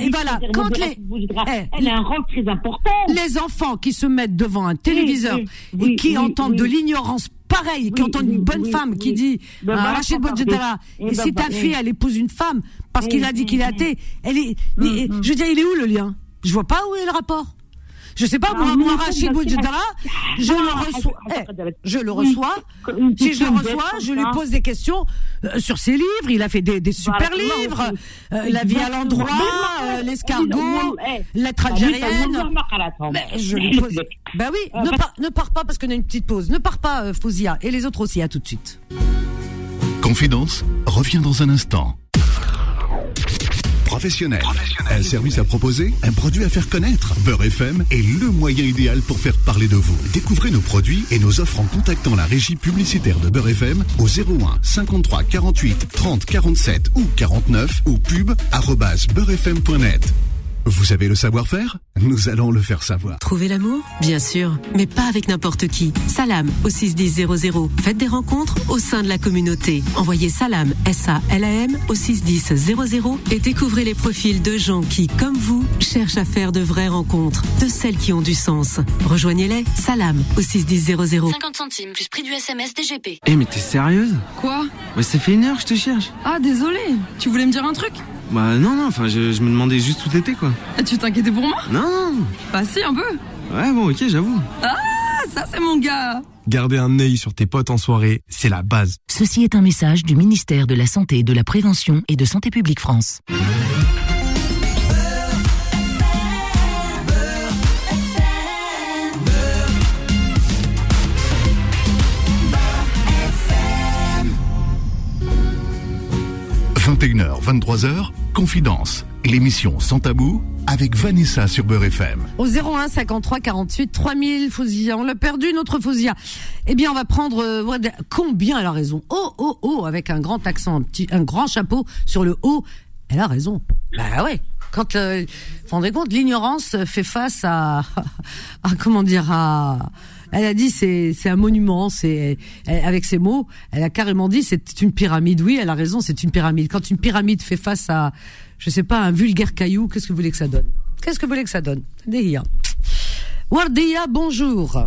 elle a un rôle très important. Les enfants qui se mettent devant un téléviseur et qui entendent de l'ignorance pareille, qui entendent une bonne femme qui dit Rachid Boujedara, et si ta fille elle épouse une femme parce qu'il a dit qu'il est athée, je veux dire, il est où le lien? Je vois pas où est le rapport. Je sais pas, moi, Rachid Boujedara, je le reçois. Si je le reçois, je lui pose des questions sur ses livres. Il a fait des super livres. La vie à l'endroit, l'escargot, lettre algérienne. Mais je lui pose. Ben oui, ne pars pas parce qu'on a une petite pause. Ne pars pas, Fouzia. Et les autres aussi, à tout de suite. Confidence revient dans un instant. Professionnel. Un service à proposer, un produit à faire connaître. Beurre FM est le moyen idéal pour faire parler de vous. Découvrez nos produits et nos offres en contactant la régie publicitaire de Beurre FM au 01 53 48 30 47 ou 49 ou pub@beurrefm.net. Vous avez le savoir-faire? Nous allons le faire savoir. Trouver l'amour? Bien sûr, mais pas avec n'importe qui. Salam au 61000. Faites des rencontres au sein de la communauté. Envoyez Salam, S-A-L-A-M, au 61000 et découvrez les profils de gens qui, comme vous, cherchent à faire de vraies rencontres, de celles qui ont du sens. Rejoignez-les, Salam au 61000. 50 centimes plus prix du SMS DGP. Mais t'es sérieuse? Quoi? Ouais, ça fait 1 heure que je te cherche. Ah, désolé. Tu voulais me dire un truc? Bah non, enfin je me demandais juste où t'étais quoi. Tu t'inquiétais pour moi? Non. Bah si, un peu. Ouais bon ok, j'avoue. Ah, ça c'est mon gars. Garder un œil sur tes potes en soirée, c'est la base. Ceci est un message du ministère de la Santé, de la Prévention et de Santé publique France. – 21h, 23h, Confidence, l'émission Sans Tabou avec Vanessa sur Beurre FM. Au 01 53 48 3000, Fouzia, on l'a perdu notre Fouzia. Eh bien, on va prendre combien elle a raison. Avec un grand accent, un grand chapeau sur le haut. Elle a raison. Bah ouais. Quand vous vous rendez compte, l'ignorance fait face elle a dit c'est un monument, avec ses mots, elle a carrément dit c'est une pyramide. Oui, elle a raison, c'est une pyramide. Quand une pyramide fait face à, je sais pas, un vulgaire caillou, qu'est-ce que vous voulez que ça donne? Wardia, bonjour.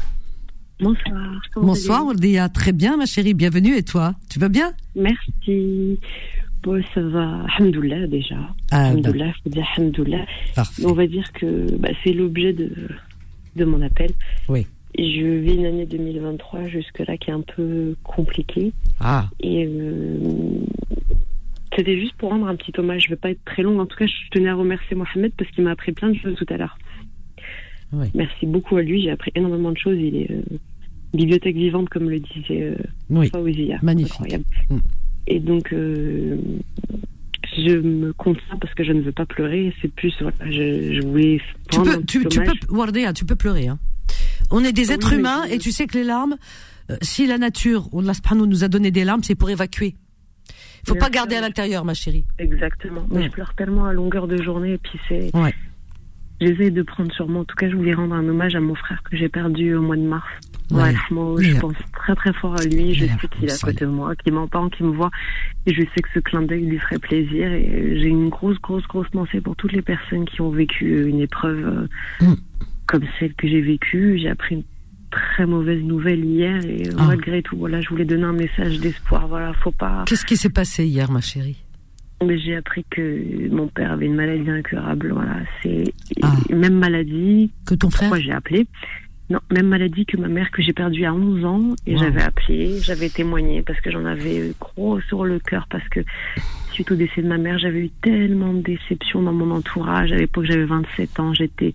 Bonsoir. Bonsoir Wardia, très bien ma chérie, bienvenue, et toi? Tu vas bien? Merci. Bon, ça va, alhamdoulilah déjà. Alhamdoulilah, faut dire alhamdoulilah. On va dire que c'est l'objet de mon appel. Oui. Je vis une année 2023 jusque-là qui est un peu compliquée. Et c'était juste pour rendre un petit hommage. Je ne vais pas être très longue. En tout cas, je tenais à remercier Mohamed parce qu'il m'a appris plein de choses tout à l'heure. Oui. Merci beaucoup à lui. J'ai appris énormément de choses. Il est bibliothèque vivante, comme le disait Fawzia. Magnifique. Incroyable. Et donc, je me contiens parce que je ne veux pas pleurer. C'est plus, je voulais prendre tu peux, Wardia, tu peux pleurer. Hein. On est des êtres humains et tu sais que les larmes, si la nature, Allah subhanahu nous a donné des larmes, c'est pour évacuer. Il faut pas garder à l'intérieur, ma chérie. Exactement. Mais je pleure tellement à longueur de journée et puis c'est... Ouais. J'essaie de prendre sur moi. En tout cas, je voulais rendre un hommage à mon frère que j'ai perdu au mois de mars. Je pense très très fort à lui. Je sais qu'il est à côté de moi, qu'il m'entend, qu'il me voit. Et je sais que ce clin d'œil lui ferait plaisir. Et j'ai une grosse pensée pour toutes les personnes qui ont vécu une épreuve comme celle que j'ai vécue. J'ai appris une très mauvaise nouvelle hier. Et malgré tout, je voulais donner un message d'espoir. Faut pas... Qu'est-ce qui s'est passé hier, ma chérie? Mais j'ai appris que mon père avait une maladie incurable. C'est même maladie que ton frère. Pourquoi j'ai appelé? Non, même maladie que ma mère que j'ai perdue à 11 ans. Et j'avais appelé, j'avais témoigné parce que j'en avais gros sur le cœur parce que suite au décès de ma mère, j'avais eu tellement de déceptions dans mon entourage. À l'époque, j'avais 27 ans. J'étais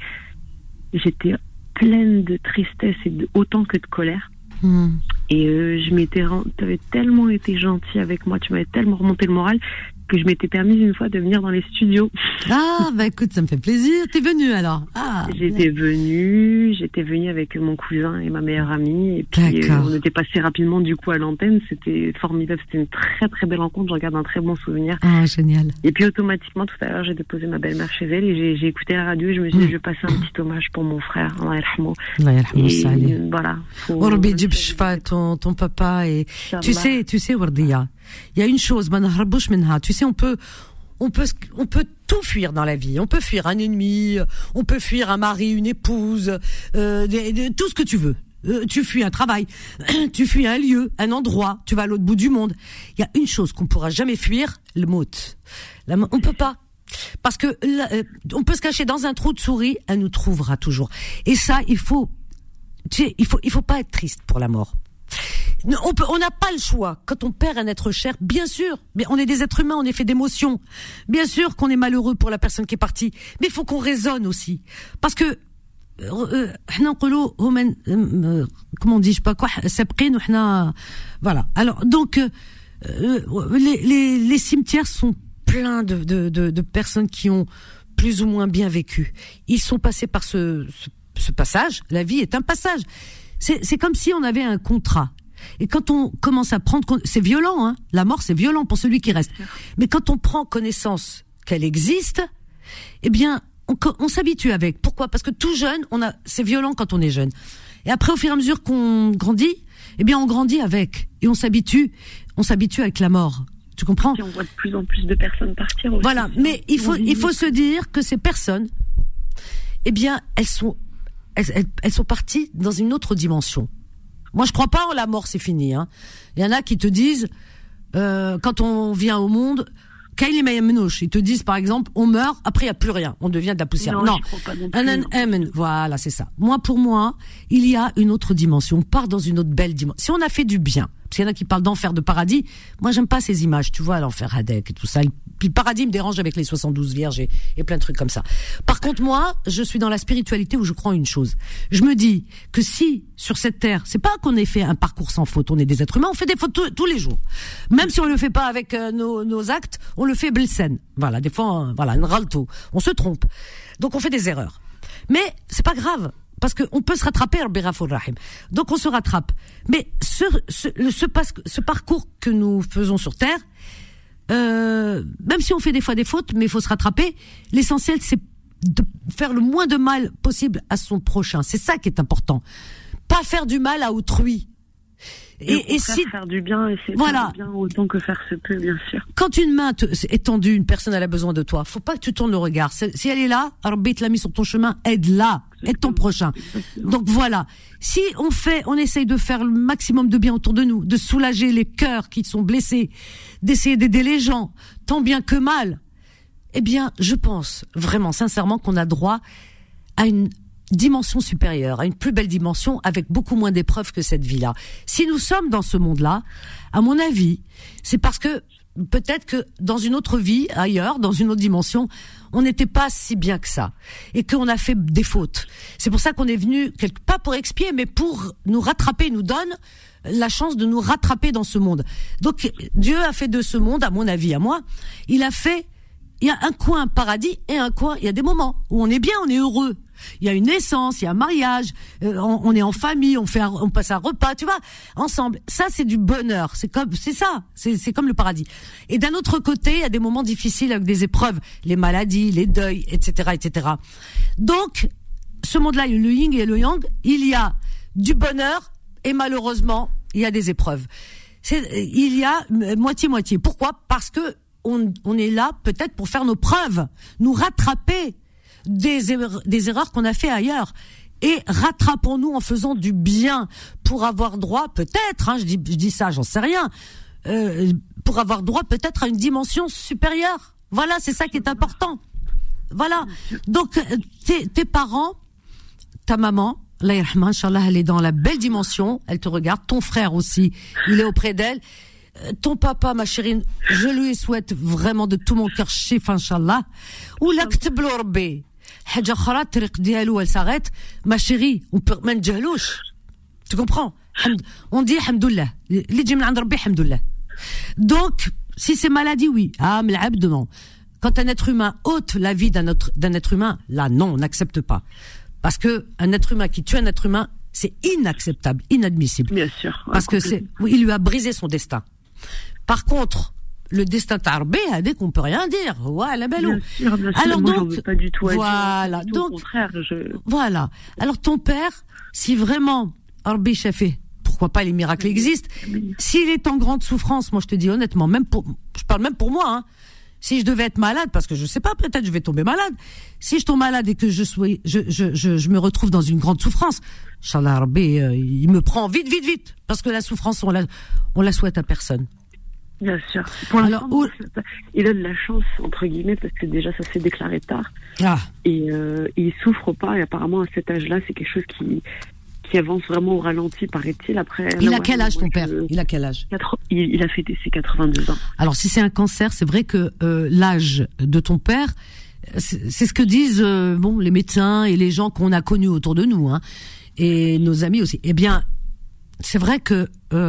pleine de tristesse et autant que de colère. Et tu avais tellement été gentil avec moi, tu m'avais tellement remonté le moral que je m'étais permise une fois de venir dans les studios. Écoute, ça me fait plaisir. T'es venue alors? J'étais venue avec mon cousin et ma meilleure amie. Et puis on était passé rapidement du coup à l'antenne. C'était formidable. C'était une très très belle rencontre. Je regarde un très bon souvenir. Génial. Et puis automatiquement tout à l'heure j'ai déposé ma belle-mère chez elle et j'ai écouté la radio et je me suis dit je vais passer un petit hommage pour mon frère. Allah yarhamou. Voilà. Ton papa et tu sais Wardia. Il y a une chose, tu sais, on peut tout fuir dans la vie. On peut fuir un ennemi, on peut fuir un mari, une épouse, tout ce que tu veux. Tu fuis un travail, tu fuis un lieu, un endroit, tu vas à l'autre bout du monde. Il y a une chose qu'on pourra jamais fuir, le maut. On peut pas. Parce que on peut se cacher dans un trou de souris, elle nous trouvera toujours. Et ça, il faut pas être triste pour la mort. On n'a pas le choix. Quand on perd un être cher, bien sûr, mais on est des êtres humains, on est fait d'émotions. Bien sûr qu'on est malheureux pour la personne qui est partie, mais il faut qu'on raisonne aussi. Parce que comment on dit, je sais pas quoi, voilà. Alors donc les cimetières sont pleins de personnes qui ont plus ou moins bien vécu. Ils sont passés par ce passage. La vie est un passage. C'est comme si on avait un contrat. Et quand on commence à prendre, c'est violent, hein. La mort, c'est violent pour celui qui reste. Mais quand on prend connaissance qu'elle existe, eh bien, on s'habitue avec. Pourquoi? Parce que tout jeune, c'est violent quand on est jeune. Et après, au fur et à mesure qu'on grandit, eh bien, on grandit avec. Et on s'habitue avec la mort. Tu comprends? Et on voit de plus en plus de personnes partir aussi. Voilà. Mais il faut se dire que ces personnes, eh bien, elles sont parties dans une autre dimension. Moi, je crois pas en la mort, c'est fini. Hein. Il y en a qui te disent, quand on vient au monde, ils te disent par exemple, on meurt, après il y a plus rien, on devient de la poussière. Non, je crois pas non plus. Voilà, c'est ça. Pour moi, il y a une autre dimension. On part dans une autre belle dimension. Si on a fait du bien, parce qu'il y en a qui parlent d'enfer, de paradis, moi j'aime pas ces images, tu vois, l'enfer Hadek et tout ça. Puis le paradis me dérange avec les 72 vierges et plein de trucs comme ça. Par contre, moi, je suis dans la spiritualité où je crois en une chose. Je me dis que si, sur cette terre, c'est pas qu'on ait fait un parcours sans faute, on est des êtres humains, on fait des fautes tous les jours. Même si on le fait pas avec nos actes, on le fait belsen. Voilà, des fois, une ralto. On se trompe. Donc on fait des erreurs. Mais c'est pas grave. Parce qu'on peut se rattraper, Rahim. Donc on se rattrape. Mais ce parcours que nous faisons sur Terre, même si on fait des fois des fautes, mais il faut se rattraper, l'essentiel c'est de faire le moins de mal possible à son prochain. C'est ça qui est important. Pas faire du mal à autrui. Et si faire du bien, essayer de faire du bien autant que faire se peut, bien sûr. Quand une main est tendue, une personne elle a besoin de toi, faut pas que tu tournes le regard. Si elle est là, Rabbi te l'a mis sur ton chemin, aide-la, aide ton prochain. Donc voilà. Si on essaye de faire le maximum de bien autour de nous, de soulager les cœurs qui sont blessés, d'essayer d'aider les gens, tant bien que mal, eh bien, je pense vraiment, sincèrement, qu'on a droit à une dimension supérieure, à une plus belle dimension avec beaucoup moins d'épreuves que cette vie-là. Si nous sommes dans ce monde-là, à mon avis, c'est parce que peut-être que dans une autre vie, ailleurs, dans une autre dimension, on n'était pas si bien que ça et qu'on a fait des fautes. C'est pour ça qu'on est venu, pas pour expier, mais pour nous rattraper, nous donne la chance de nous rattraper dans ce monde. Donc Dieu a fait de ce monde, à mon avis, à moi, il y a un coin paradis et un coin, il y a des moments où on est bien, on est heureux. Il y a une naissance, il y a un mariage, on est en famille, on passe un repas, tu vois, ensemble. Ça, c'est du bonheur. C'est comme le paradis. Et d'un autre côté, il y a des moments difficiles avec des épreuves, les maladies, les deuils, etc., etc. Donc, ce monde-là, il y a le yin et le yang. Il y a du bonheur et malheureusement, il y a des épreuves. Il y a moitié-moitié. Pourquoi? Parce que on est là peut-être pour faire nos preuves, nous rattraper des erreurs qu'on a fait ailleurs, et rattrapons-nous en faisant du bien pour avoir droit peut-être, je dis ça, j'en sais rien, pour avoir droit peut-être à une dimension supérieure. Voilà, c'est ça qui est important. Voilà. Donc tes parents, ta maman, Allah yarhamha, Inch'Allah, elle est dans la belle dimension, elle te regarde, ton frère aussi, il est auprès d'elle. Ton papa, ma chérie, je lui souhaite vraiment de tout mon cœur chif, Inch'Allah. Ou là, kteblo Rabbi. Haja khara, tariq dialou, elle s'arrête. Ma chérie, on peut, man djahlouch. Tu comprends? On dit, hamdoullah. Li jim l'and Rabbi, hamdoullah. Donc, si c'est maladie, oui. Ah, mais l'abd, non. Quand un être humain ôte la vie d'un être humain, là, non, on n'accepte pas. Parce que un être humain qui tue un être humain, c'est inacceptable, inadmissible. Bien sûr. Parce que il lui a brisé son destin. Par contre, le destin tarbé a dit qu'on peut rien dire. Ouais, la belle. Bien sûr, alors moi, donc, pas du tout voilà. Dire, donc, au contraire, voilà. Alors ton père, si vraiment, Rabbi Chafé, pourquoi pas les miracles existent, s'il est en grande souffrance, moi je te dis honnêtement, je parle même pour moi, hein. Si je devais être malade, parce que je sais pas, peut-être je vais tomber malade. Si je tombe malade et que je me retrouve dans une grande souffrance, Inch'Allah Rabbi, il me prend vite, parce que la souffrance, on la souhaite à personne. Bien sûr. Pour l'instant, il a de la chance, entre guillemets, parce que déjà ça s'est déclaré tard. Ah. Et il souffre pas, et apparemment à cet âge-là, c'est quelque chose qui avance vraiment au ralenti, paraît-il. Après, il a quel âge, ton père? Il a quel âge? Il a fêté ses 82 ans. Alors, si c'est un cancer, c'est vrai que l'âge de ton père, c'est ce que disent les médecins et les gens qu'on a connus autour de nous, hein, et nos amis aussi. Eh bien, c'est vrai que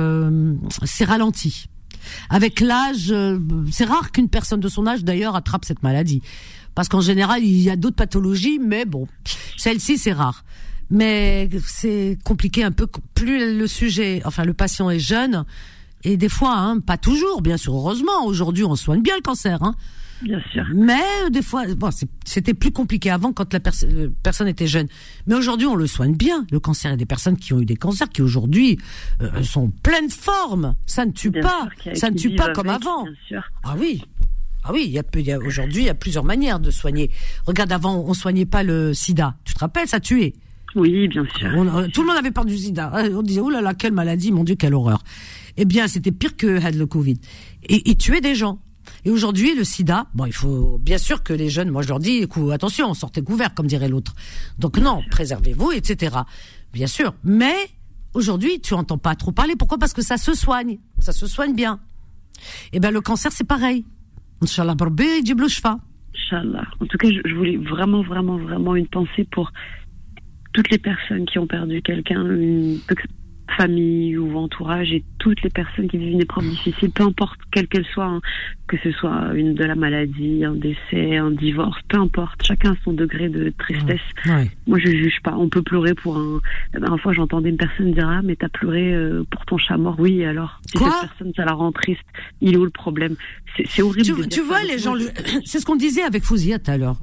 c'est ralenti. Avec l'âge, c'est rare qu'une personne de son âge, d'ailleurs, attrape cette maladie. Parce qu'en général, il y a d'autres pathologies, mais bon, celle-ci, c'est rare. Mais c'est compliqué un peu, plus le patient est jeune, et des fois, pas toujours, bien sûr, heureusement, aujourd'hui on soigne bien le cancer, Bien sûr. Mais des fois, c'était plus compliqué avant quand la personne était jeune. Mais aujourd'hui, on le soigne bien, le cancer. Il y a des personnes qui ont eu des cancers qui aujourd'hui sont en pleine forme. Ça ne tue pas, ça ne tue pas comme avant. Bien sûr. Ah oui, aujourd'hui, il y a plusieurs manières de soigner. Regarde, avant, on soignait pas le sida. Tu te rappelles, ça tuait. Oui, bien sûr. Tout le monde avait peur du sida. On disait, oh là là, quelle maladie, mon Dieu, quelle horreur. Eh bien, c'était pire que le Covid. Et il tuait des gens. Et aujourd'hui, le sida, il faut bien sûr que les jeunes, moi je leur dis, attention, sortez couverts, comme dirait l'autre. Donc non, préservez-vous, etc. Bien sûr. Mais aujourd'hui, tu entends pas trop parler. Pourquoi? Parce que ça se soigne bien. Eh ben, le cancer, c'est pareil. Inch'Allah, Barbi, Djiblo Shfa. Inch'Allah. En tout cas, je voulais vraiment, vraiment, vraiment une pensée pour toutes les personnes qui ont perdu quelqu'un, une famille ou entourage, et toutes les personnes qui vivent une épreuve difficile, peu importe quelle qu'elle soit, que ce soit de la maladie, un décès, un divorce, peu importe, chacun a son degré de tristesse. Ouais. Moi, je juge pas. On peut pleurer pour La dernière fois, j'entendais une personne dire, ah, mais t'as pleuré pour ton chat mort. Oui, alors, si cette personne, ça la rend triste, il est où le problème? C'est horrible. Tu vois, les gens, c'est ce qu'on disait avec Fouzia tout à l'heure.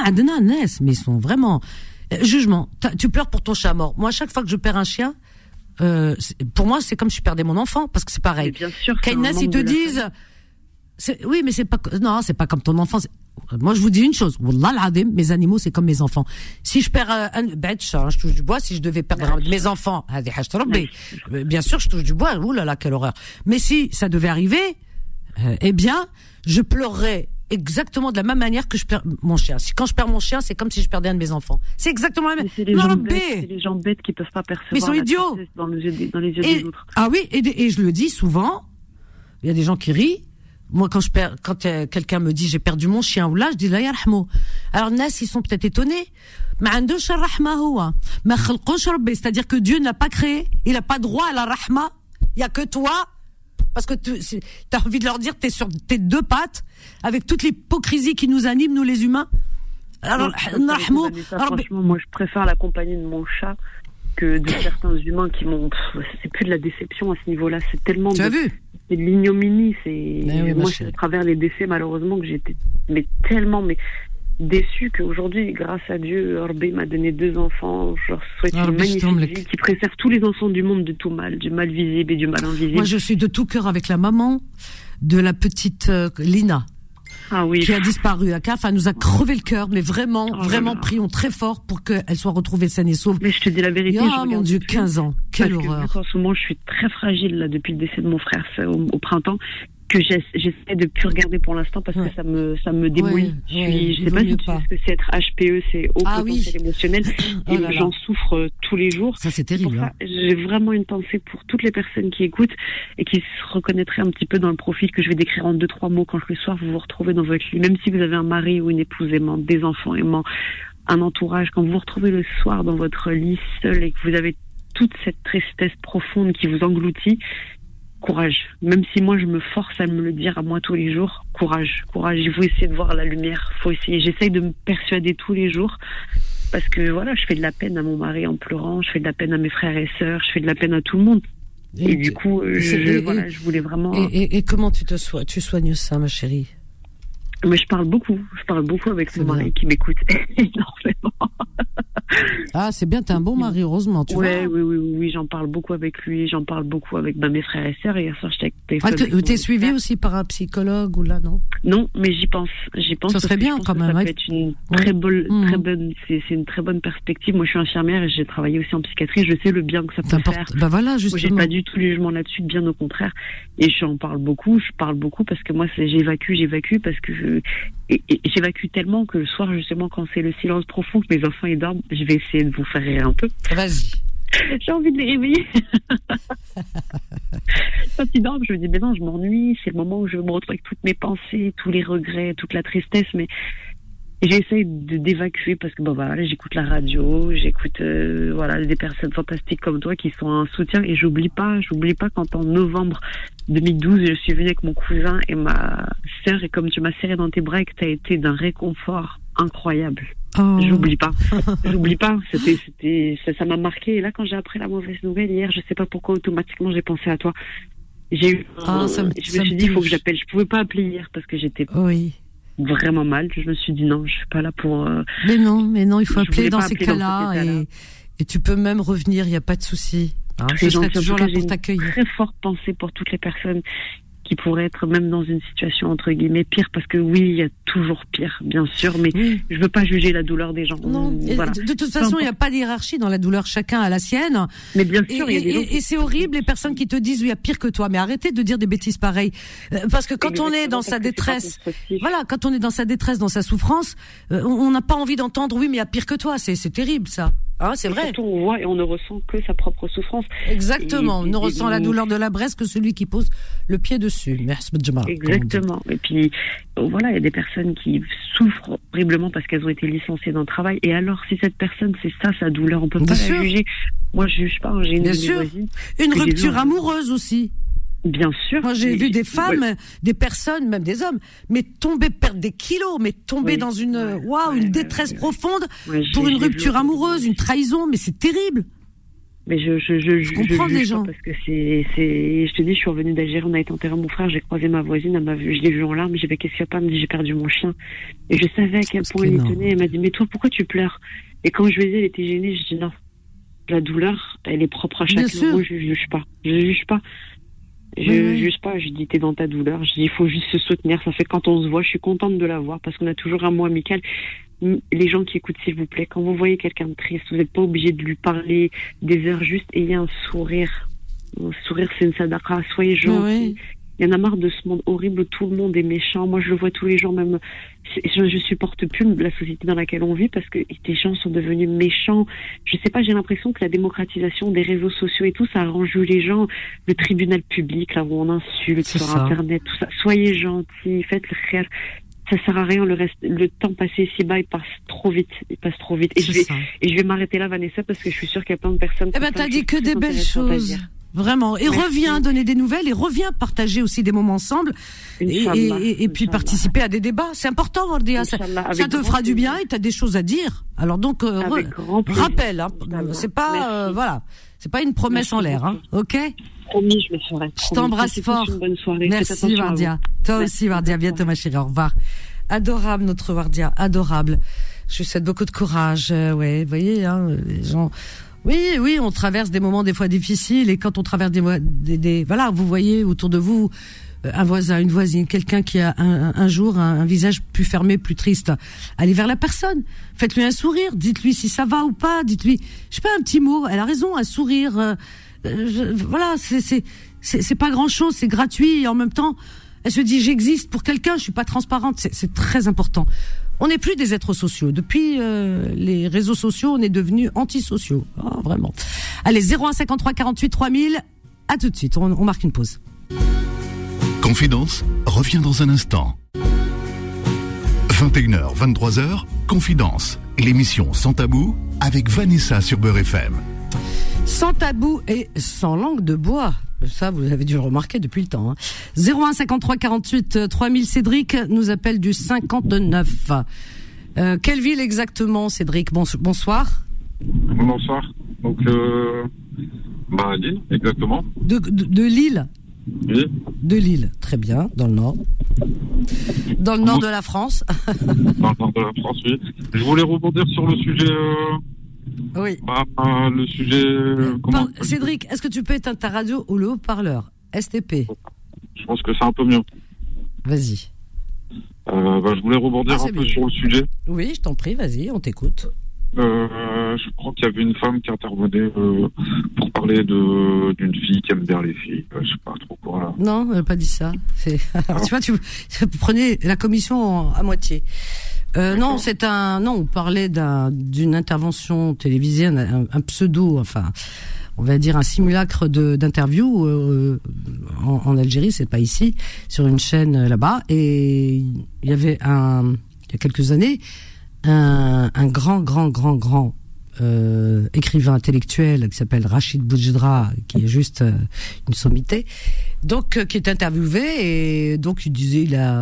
Mais ils sont vraiment... Jugement. Tu pleures pour ton chat mort. Moi, chaque fois que je perds un chien, pour moi, c'est comme si je perdais mon enfant, parce que c'est pareil. Mais bien sûr. Kainas, ils te disent, oui, mais c'est pas comme ton enfant. Moi, je vous dis une chose. Wallah al-Adim, mes animaux, c'est comme mes enfants. Si je perds je touche du bois, si je devais perdre mes enfants, bien sûr, je touche du bois. Ouh là là, quelle horreur. Mais si ça devait arriver, eh bien, je pleurerais exactement de la même manière que je perds mon chien. Quand je perds mon chien, c'est comme si je perdais un de mes enfants. C'est exactement la même. C'est les gens bêtes qui peuvent pas percevoir. Mais ils sont idiots. Dans les yeux des autres. Ah oui, et je le dis souvent. Il y a des gens qui rient. Moi, quand quelqu'un me dit j'ai perdu mon chien ou là, je dis la yarhamou. Alors Nas, ils sont peut-être étonnés. C'est-à-dire que Dieu ne l'a pas créé, il n'a pas droit à la rahma. Il y a que toi, parce que t'as envie de leur dire t'es sur tes deux pattes, avec toute l'hypocrisie qui nous anime, nous les humains. Alors, franchement, moi, je préfère la compagnie de mon chat que de certains humains qui m'ont. C'est plus de la déception à ce niveau-là. C'est tellement. Tu as vu? C'est de l'ignominie. Moi, c'est à chérie. travers les décès, malheureusement, que j'étais tellement déçue qu'aujourd'hui, grâce à Dieu, Rabbi m'a donné 2 enfants. Je leur souhaite une magnifique vie qui préserve tous les enfants du monde de tout mal, du mal visible et du mal invisible. Moi, je suis de tout cœur avec la maman de la petite Lina. Ah oui. Qui a disparu à CAF, elle nous a crevé le cœur, mais vraiment, prions très fort pour qu'elle soit retrouvée saine et sauve. Mais je te dis la vérité. Ah mon Dieu, 15 ans, quelle horreur. En ce moment, je suis très fragile là depuis le décès de mon frère au printemps, que j'essaie de plus regarder pour l'instant parce que ça me démolit. Je sais pas si tu sais ce que c'est être HPE, c'est haut potentiel émotionnel, et j'en souffre tous les jours. Ça c'est terrible. Ça, j'ai vraiment une pensée pour toutes les personnes qui écoutent et qui se reconnaîtraient un petit peu dans le profil que je vais décrire en 2-3 mots quand le soir vous vous retrouvez dans votre lit, même si vous avez un mari ou une épouse aimante, des enfants aimants, un entourage, quand vous vous retrouvez le soir dans votre lit seul et que vous avez toute cette tristesse profonde qui vous engloutit, courage. Même si moi je me force à me le dire à moi tous les jours, courage. Il faut essayer de voir la lumière, faut essayer. J'essaye de me persuader tous les jours parce que voilà, je fais de la peine à mon mari en pleurant, je fais de la peine à mes frères et sœurs, je fais de la peine à tout le monde. Et du coup, je voulais vraiment. Et comment tu soignes ça, ma chérie? Mais je parle beaucoup avec mon mari qui m'écoute énormément. Ah, c'est bien, t'es un bon mari, heureusement, tu vois. Oui, j'en parle beaucoup avec lui, j'en parle beaucoup avec mes frères et sœurs, et hier soir, j'étais avec téléphone. T'es suivi aussi par un psychologue ou là, non? Non, mais j'y pense. Ça serait bien, quand même. Ça peut être une très bonne, c'est une très bonne perspective. Moi, je suis infirmière et j'ai travaillé aussi en psychiatrie, je sais le bien que ça peut faire. Bah voilà, justement. Moi, j'ai pas du tout le jugement là-dessus, bien au contraire. Et je parle beaucoup parce que moi, j'évacue parce que et j'évacue tellement que le soir, justement, quand c'est le silence profond, que mes enfants ils dorment, je vais essayer de vous faire rire un peu. Vas-y. J'ai envie de les réveiller. Quand ils dorment, je me dis, mais non, je m'ennuie, c'est le moment où je me retrouve avec toutes mes pensées, tous les regrets, toute la tristesse, mais j'essaye d'évacuer parce que j'écoute la radio, j'écoute des personnes fantastiques comme toi qui sont un soutien, et j'oublie pas quand en novembre 2012 je suis venue avec mon cousin et ma sœur, et comme tu m'as serré dans tes bras et que tu as été d'un réconfort incroyable. Oh. J'oublie pas. Ça m'a marqué, et là quand j'ai appris la mauvaise nouvelle hier, je sais pas pourquoi automatiquement j'ai pensé à toi. Je me suis dit il faut que j'appelle. Je pouvais pas appeler hier parce que j'étais vraiment mal. Je me suis dit non, je suis pas là pour. Mais non, il faut appeler dans ces cas-là, et tu peux même revenir, il y a pas de souci. Je serai toujours là pour t'accueillir. J'ai une très forte pensée pour toutes les personnes qui pourraient être même dans une situation entre guillemets pire, parce que oui, il y a toujours pire, bien sûr, mais je veux pas juger la douleur des gens. Non, de toute façon, il n'y a pas de hiérarchie dans la douleur, chacun a la sienne. Mais bien sûr, et c'est horrible les personnes qui te disent il y a pire que toi, mais arrêtez de dire des bêtises pareilles, parce que quand on est dans sa détresse, quand on est dans sa détresse, dans sa souffrance, on n'a pas envie d'entendre oui, mais il y a pire que toi, c'est terrible ça. C'est vrai. Surtout, on voit et on ne ressent que sa propre souffrance. Exactement. On ne ressent la douleur de la braise que celui qui pose le pied dessus. Merci, Jamal. Exactement. Et puis, il y a des personnes qui souffrent horriblement parce qu'elles ont été licenciées d'un travail. Et alors, si cette personne, c'est ça, sa douleur, on peut pas la juger. Moi, je juge pas. J'ai une voisine. Une rupture amoureuse aussi. Bien sûr. Moi, j'ai vu des femmes, des personnes, même des hommes, mais perdre des kilos, mais tomber dans une détresse profonde pour une rupture amoureuse, une trahison, mais c'est terrible. Mais je comprends les gens. Parce que je te dis, je suis revenue d'Algérie, on a été enterrer mon frère, j'ai croisé ma voisine, elle m'a vu, je l'ai vue en larmes, j'ai dit, qu'est-ce qu'il y a pas? Elle me dit, j'ai perdu mon chien. Et je savais à quel point il tenait, elle m'a dit, mais toi, pourquoi tu pleures? Et quand je lui ai dit, elle était gênée, je dis non. la douleur, elle est propre à chacun. Moi, je juge pas. Je dis, t'es dans ta douleur. Je dis, il faut juste se soutenir. Ça fait quand on se voit, je suis contente de la voir parce qu'on a toujours un mot amical. Les gens qui écoutent, s'il vous plaît, quand vous voyez quelqu'un de triste, vous n'êtes pas obligé de lui parler des heures justes. Ayez un sourire. Un sourire, c'est une sadaqa. Soyez gentil. Il y en a marre de ce monde horrible où tout le monde est méchant. Moi, je le vois tous les jours, même. Je supporte plus la société dans laquelle on vit parce que des gens sont devenus méchants. Je sais pas, j'ai l'impression que la démocratisation des réseaux sociaux et tout, ça arrange les gens. Le tribunal public, là où on insulte sur Internet, tout ça. Soyez gentils, faites le khair. Ça sert à rien, le temps passé ici-bas, il passe trop vite. Et je vais m'arrêter là, Vanessa, parce que je suis sûre qu'il y a plein de personnes. Eh ben, t'as dit que des belles choses. Vraiment. Et reviens donner des nouvelles et reviens partager aussi des moments ensemble et puis participer à des débats. C'est important, Wardia. Ça te fera du bien et t'as des choses à dire. Alors donc, rappel, hein. C'est pas, voilà. C'est pas une promesse en l'air, hein. Ok? Promis, je le ferai. Je t'embrasse fort. Une bonne soirée. Merci, Wardia. Toi aussi, Wardia. Bientôt, ma chérie. Au revoir. Adorable, notre Wardia. Adorable. Je lui souhaite beaucoup de courage. Ouais, vous voyez, hein, les gens. Oui, on traverse des moments des fois difficiles et quand on traverse des voilà, vous voyez autour de vous un voisin, une voisine, quelqu'un qui a un jour un visage plus fermé, plus triste, allez vers la personne, faites-lui un sourire, dites-lui si ça va ou pas, dites-lui, je sais pas, un petit mot, elle a raison, un sourire, voilà, c'est pas grand-chose, c'est gratuit et en même temps, elle se dit j'existe pour quelqu'un, je suis pas transparente, c'est très important. On n'est plus des êtres sociaux. Depuis les réseaux sociaux, on est devenus antisociaux. Oh, vraiment. Allez, 01 53 48 3000. À tout de suite. On marque une pause. Confidence revient dans un instant. 21h, 23h, Confidence. L'émission Sans Tabou avec Vanessa sur Beurre FM. Sans tabou et sans langue de bois. Ça, vous avez dû le remarquer depuis le temps. Hein. 01 53 48 3000. Cédric nous appelle du 59. Quelle ville exactement, Cédric? Bonsoir. Bonsoir. Donc, Lille, exactement. De Lille? Oui. De Lille, très bien, dans le nord. Dans le nord de la France. Dans le nord de la France, oui. Je voulais rebondir sur le sujet... Oui. Le sujet... Cédric, est-ce que tu peux éteindre ta radio ou le haut-parleur? STP. Je pense que c'est un peu mieux. Vas-y. Je voulais rebondir un peu sur le sujet. Oui, je t'en prie, vas-y, on t'écoute. Je crois qu'il y avait une femme qui intervenait pour parler d'une fille qui aime bien les filles. Je sais pas trop quoi. Non, elle n'a pas dit ça. Alors, tu vois, vous prenez la commission à moitié. Non, on parlait d'une intervention télévisée, un pseudo, enfin, on va dire un simulacre d'interview en Algérie, c'est pas ici, sur une chaîne là-bas, et il y avait il y a quelques années, un grand écrivain intellectuel qui s'appelle Rachid Boujdra, qui est juste une sommité, donc qui est interviewé, et donc il disait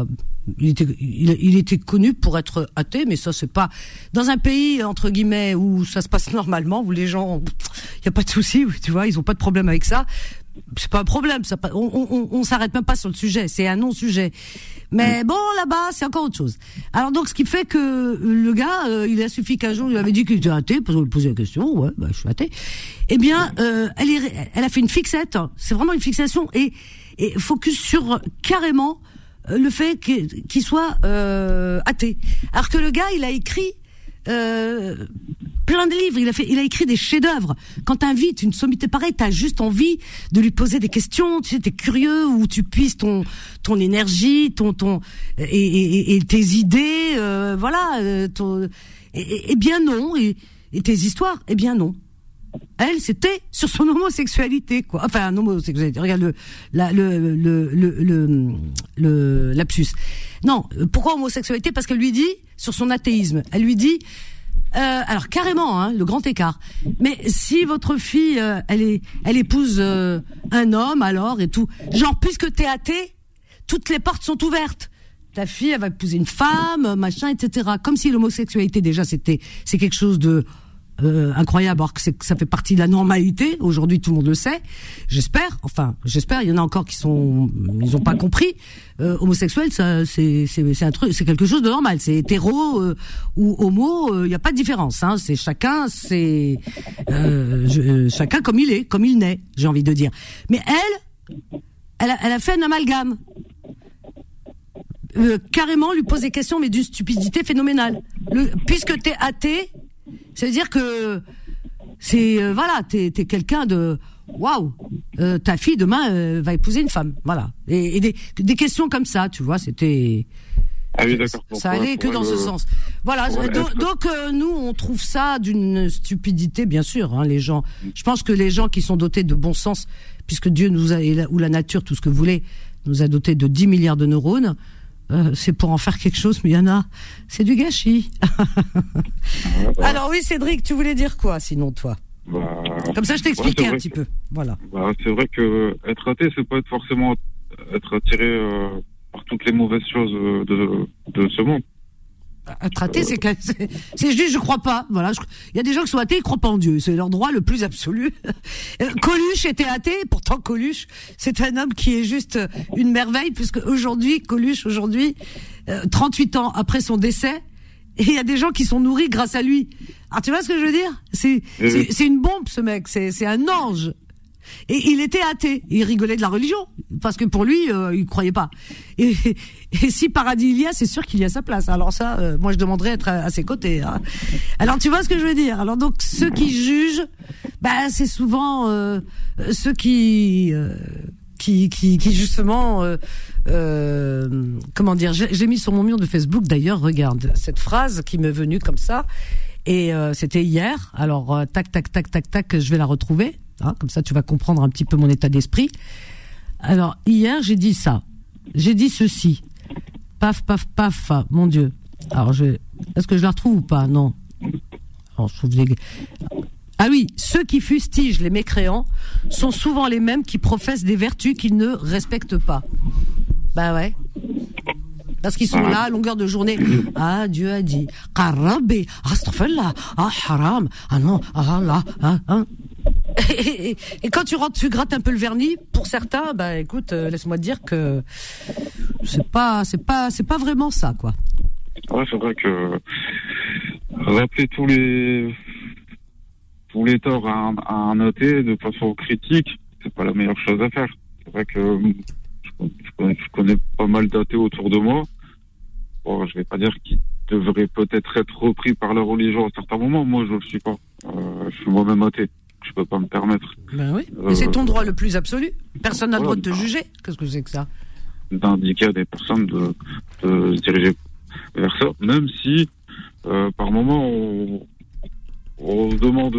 il était connu pour être athée, mais ça c'est pas dans un pays entre guillemets où ça se passe normalement, où les gens, il y a pas de souci, tu vois, ils ont pas de problème avec ça. C'est pas un problème, ça. On s'arrête même pas sur le sujet, c'est un non-sujet. Mais bon, là-bas, c'est encore autre chose. Alors donc, ce qui fait que le gars, il a suffi qu'un jour, il avait dit qu'il était athée, parce qu'on lui posait la question, ouais, je suis athée. Eh bien, elle a fait une fixette. C'est vraiment une fixation et focus sur carrément le fait qu'il soit athée. Alors que le gars, il a écrit plein de livres, il a écrit des chefs-d'œuvre. Quand t'invites une sommité pareille, t'as juste envie de lui poser des questions, tu sais, t'es curieux, où tu puisses ton énergie, et tes idées, voilà, et bien non, et tes histoires, et bien non. Elle, c'était sur son homosexualité, quoi. Enfin, homosexualité. Regarde le lapsus. Non, pourquoi homosexualité? Parce qu'elle lui dit, sur son athéisme, elle lui dit, alors carrément, hein, le grand écart. Mais si votre fille, elle épouse un homme, alors et tout, genre puisque t'es athée, toutes les portes sont ouvertes. Ta fille, elle va épouser une femme, machin, etc. Comme si l'homosexualité déjà c'est quelque chose de incroyable, alors que ça fait partie de la normalité. Aujourd'hui, tout le monde le sait. J'espère. Il y en a encore qui ils ont pas compris. Homosexuel, ça, c'est un truc, c'est quelque chose de normal. C'est hétéro ou homo, il y a pas de différence. Hein. C'est chacun comme il est, comme il naît. J'ai envie de dire. Mais elle a fait un amalgame. Carrément, lui pose des questions, mais d'une stupidité phénoménale. Puisque t'es athée. Ça veut dire que t'es quelqu'un de waouh. Ta fille demain va épouser une femme, voilà. Et des questions comme ça, tu vois, c'était. Ah oui, d'accord. Ça allait que dans ce sens. Voilà. Donc nous, on trouve ça d'une stupidité, bien sûr. Hein, les gens. Je pense que les gens qui sont dotés de bon sens, puisque Dieu nous a ou la nature, tout ce que vous voulez, nous a dotés de 10 milliards de neurones. C'est pour en faire quelque chose, mais il y en a, c'est du gâchis. Alors oui, Cédric, tu voulais dire quoi, sinon toi? Comme ça, je t'expliquais un petit peu. Voilà. C'est vrai que être athée, c'est pas forcément être attiré par toutes les mauvaises choses de ce monde. Être athée, c'est je dis je crois pas. Voilà, il y a des gens qui sont athées, ils croient pas en Dieu. C'est leur droit le plus absolu. Coluche était athée, pourtant Coluche, c'est un homme qui est juste une merveille, puisque Coluche, 38 ans après son décès, et il y a des gens qui sont nourris grâce à lui. Alors tu vois ce que je veux dire? C'est une bombe, ce mec. C'est un ange. Et il était athée. Il rigolait de la religion. Parce que pour lui, il croyait pas. Et si paradis il y a, c'est sûr qu'il y a sa place. Alors ça, moi je demanderais être à ses côtés. Hein. Alors tu vois ce que je veux dire? Alors donc, ceux qui jugent, c'est souvent ceux qui justement, comment dire, j'ai mis sur mon mur de Facebook d'ailleurs, regarde, cette phrase qui m'est venue comme ça. Et c'était hier. Alors, tac, je vais la retrouver. Hein, comme ça, tu vas comprendre un petit peu mon état d'esprit. Alors, hier, j'ai dit ça. J'ai dit ceci. Paf, mon Dieu. Alors, est-ce que je la retrouve ou pas? Non. Alors, je trouve Ah oui, ceux qui fustigent les mécréants sont souvent les mêmes qui professent des vertus qu'ils ne respectent pas. Bah ouais. Parce qu'ils sont là à longueur de journée. Ah, Dieu a dit. Qarabbi, astaghfirullah, haram, non, là, hein. Et quand tu rentres, tu grattes un peu le vernis. Pour certains, écoute, laisse-moi te dire que c'est pas vraiment ça, quoi. Ouais, c'est vrai que rappeler tous les torts à un athée de façon critique, c'est pas la meilleure chose à faire. C'est vrai que je connais pas mal d'athées autour de moi. Bon, je vais pas dire qu'ils devraient peut-être être repris par la religion à certains moments. Moi, je le suis pas. Je suis moi-même athée. Je peux pas me permettre. Ben oui. Et c'est ton droit le plus absolu. Personne n'a le droit de te juger. Qu'est-ce que c'est que ça? D'indiquer à des personnes de se diriger vers ça, même si par moment on se demande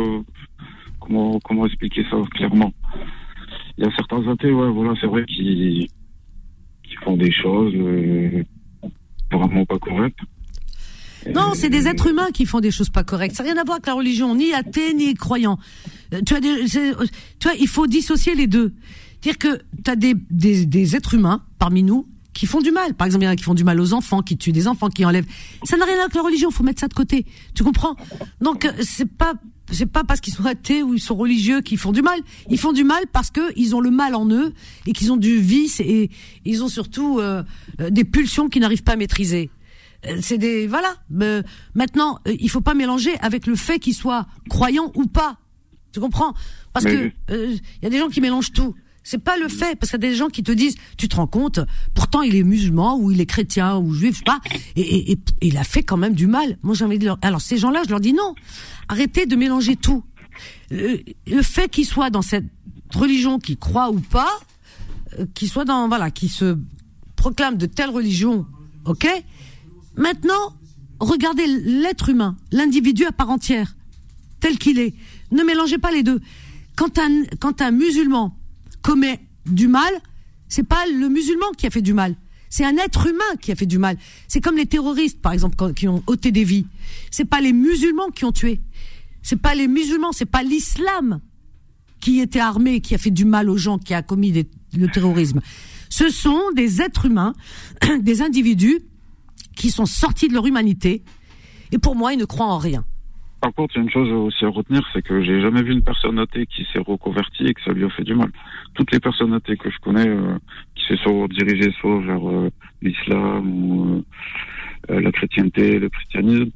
comment expliquer ça clairement. Il y a certains athées, c'est vrai, qui font des choses vraiment pas correctes. Non, c'est des êtres humains qui font des choses pas correctes. Ça n'a rien à voir avec la religion, ni athée, ni croyant. Tu vois, il faut dissocier les deux. C'est-à-dire que tu as des êtres humains parmi nous qui font du mal. Par exemple, il y en a qui font du mal aux enfants, qui tuent des enfants, qui enlèvent. Ça n'a rien à voir avec la religion, faut mettre ça de côté. Tu comprends? Donc, c'est pas parce qu'ils sont athées ou ils sont religieux qu'ils font du mal. Ils font du mal parce que ils ont le mal en eux et qu'ils ont du vice et ils ont surtout des pulsions qu'ils n'arrivent pas à maîtriser. C'est maintenant, il faut pas mélanger avec le fait qu'ils soient croyants ou pas. Tu comprends? Parce que y a des gens qui mélangent tout. C'est pas le fait, parce qu'il y a des gens qui te disent, tu te rends compte, pourtant il est musulman ou il est chrétien ou juif, je sais pas, et il a fait quand même du mal. Moi j'ai envie de leur... Alors ces gens-là, je leur dis non, arrêtez de mélanger tout. Le fait qu'ils soient dans cette religion, qu'ils croient ou pas, qu'ils soient qui se proclament de telle religion, ok? Maintenant, regardez l'être humain, l'individu à part entière, tel qu'il est. Ne mélangez pas les deux. Quand un musulman commet du mal, c'est pas le musulman qui a fait du mal. C'est un être humain qui a fait du mal. C'est comme les terroristes, par exemple, qui ont ôté des vies. C'est pas les musulmans qui ont tué. C'est pas les musulmans, c'est pas l'islam qui était armé, qui a fait du mal aux gens, qui a commis le terrorisme. Ce sont des êtres humains, des individus qui sont sortis de leur humanité. Et pour moi, ils ne croient en rien. Par contre, il y a une chose aussi à retenir, c'est que j'ai jamais vu une personne athée qui s'est reconvertie et que ça lui a fait du mal. Toutes les personnes athées que je connais, qui se sont dirigées soit vers l'islam ou la chrétienté, le christianisme,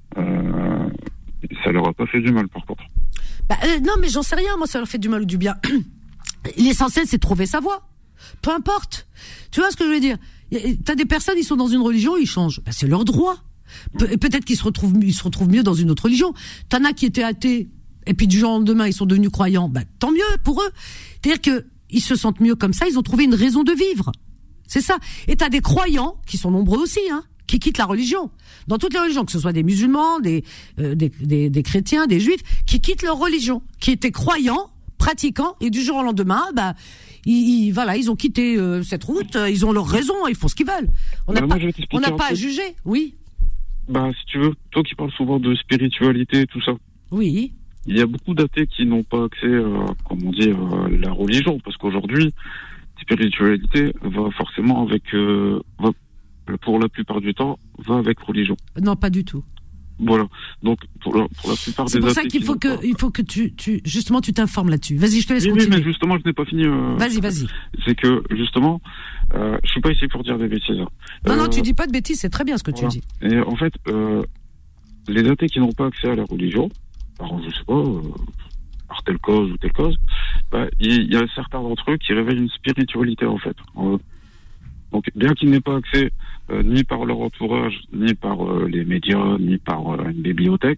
ça leur a pas fait du mal, par contre. Non, mais j'en sais rien, moi, ça leur fait du mal ou du bien. L'essentiel, c'est de trouver sa voie. Peu importe. Tu vois ce que je veux dire? T'as des personnes, ils sont dans une religion, ils changent. C'est leur droit. Peut-être qu'ils se retrouvent mieux dans une autre religion. T'en as qui étaient athées, et puis du jour au lendemain, ils sont devenus croyants. Tant mieux pour eux. C'est-à-dire que ils se sentent mieux comme ça, ils ont trouvé une raison de vivre. C'est ça. Et t'as des croyants, qui sont nombreux aussi, qui quittent la religion. Dans toutes les religions, que ce soit des musulmans, des chrétiens, des juifs, qui quittent leur religion, qui étaient croyants, pratiquants, et du jour au lendemain, ils ont quitté cette route, ils ont leur raison, ils font ce qu'ils veulent. On n'a pas à juger, oui. Si tu veux, toi qui parles souvent de spiritualité et tout ça. Oui. Il y a beaucoup d'athées qui n'ont pas accès à la religion, parce qu'aujourd'hui, spiritualité va forcément avec, pour la plupart du temps, va avec religion. Non, pas du tout. Voilà. Donc, pour la plupart des athées. C'est pour ça qu'il faut que tu t'informes là-dessus. Vas-y, je te laisse continuer. Oui, mais justement, je n'ai pas fini. Vas-y. C'est que, justement, je suis pas ici pour dire des bêtises. Non, tu dis pas de bêtises, c'est très bien ce que tu dis. Et en fait, les athées qui n'ont pas accès à la religion, par, je sais pas, par telle cause ou telle cause, il y a certains d'entre eux qui révèlent une spiritualité, en fait. Donc, bien qu'ils n'aient pas accès ni par leur entourage, ni par les médias, ni par une bibliothèque,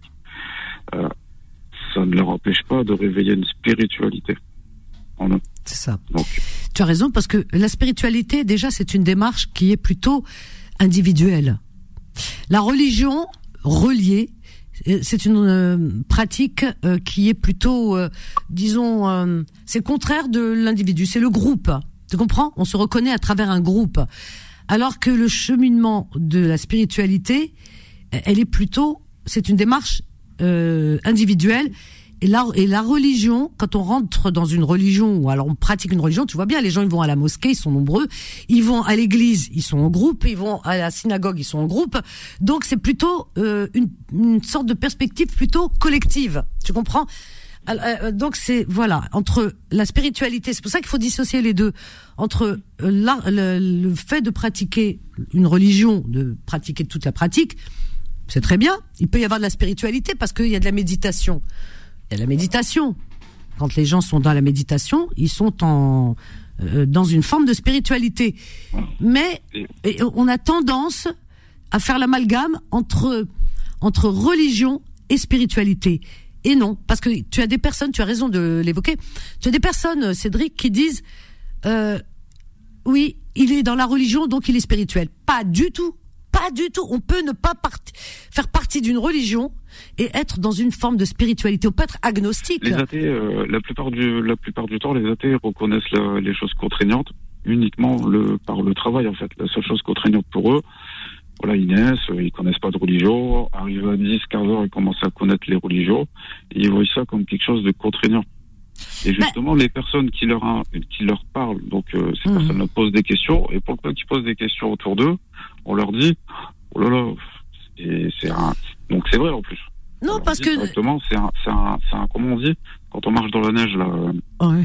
ça ne leur empêche pas de réveiller une spiritualité en eux. C'est ça. Donc, tu as raison, parce que la spiritualité, déjà, c'est une démarche qui est plutôt individuelle. La religion reliée, c'est une pratique qui est plutôt, c'est le contraire de l'individu, c'est le groupe. Tu comprends? On se reconnaît à travers un groupe. Alors que le cheminement de la spiritualité, elle est plutôt, c'est une démarche individuelle. Et la religion, quand on rentre dans une religion, ou alors on pratique une religion, tu vois bien, les gens, ils vont à la mosquée, ils sont nombreux, ils vont à l'église, ils sont en groupe, ils vont à la synagogue, ils sont en groupe. Donc c'est plutôt une sorte de perspective plutôt collective. Tu comprends? Donc c'est, voilà, entre la spiritualité, c'est pour ça qu'il faut dissocier les deux, entre le fait de pratiquer une religion, de pratiquer toute la pratique, c'est très bien. Il peut y avoir de la spiritualité parce qu'il y a de la méditation. Il y a de la méditation. Quand les gens sont dans la méditation, ils sont dans une forme de spiritualité. Mais on a tendance à faire l'amalgame entre religion et spiritualité. Et non, parce que tu as des personnes, tu as raison de l'évoquer, tu as des personnes, Cédric, qui disent oui, il est dans la religion, donc il est spirituel. Pas du tout. Pas du tout. On peut ne pas faire partie d'une religion et être dans une forme de spiritualité. On peut être agnostique. Les athées, la plupart du temps, les athées reconnaissent les choses contraignantes uniquement par le travail, en fait. La seule chose contraignante pour eux, voilà, ils naissent, ils connaissent pas de religion, arrivent à 10, 15 ans, ils commencent à connaître les religions, et ils voient ça comme quelque chose de contraignant. Et justement, les personnes qui leur parlent, donc ces personnes-là posent des questions, et pour le peu qu'ils posent des questions autour d'eux, on leur dit, oh là là, donc c'est vrai en plus. Non, parce que directement, c'est un comment on dit, quand on marche dans la neige là, ouais.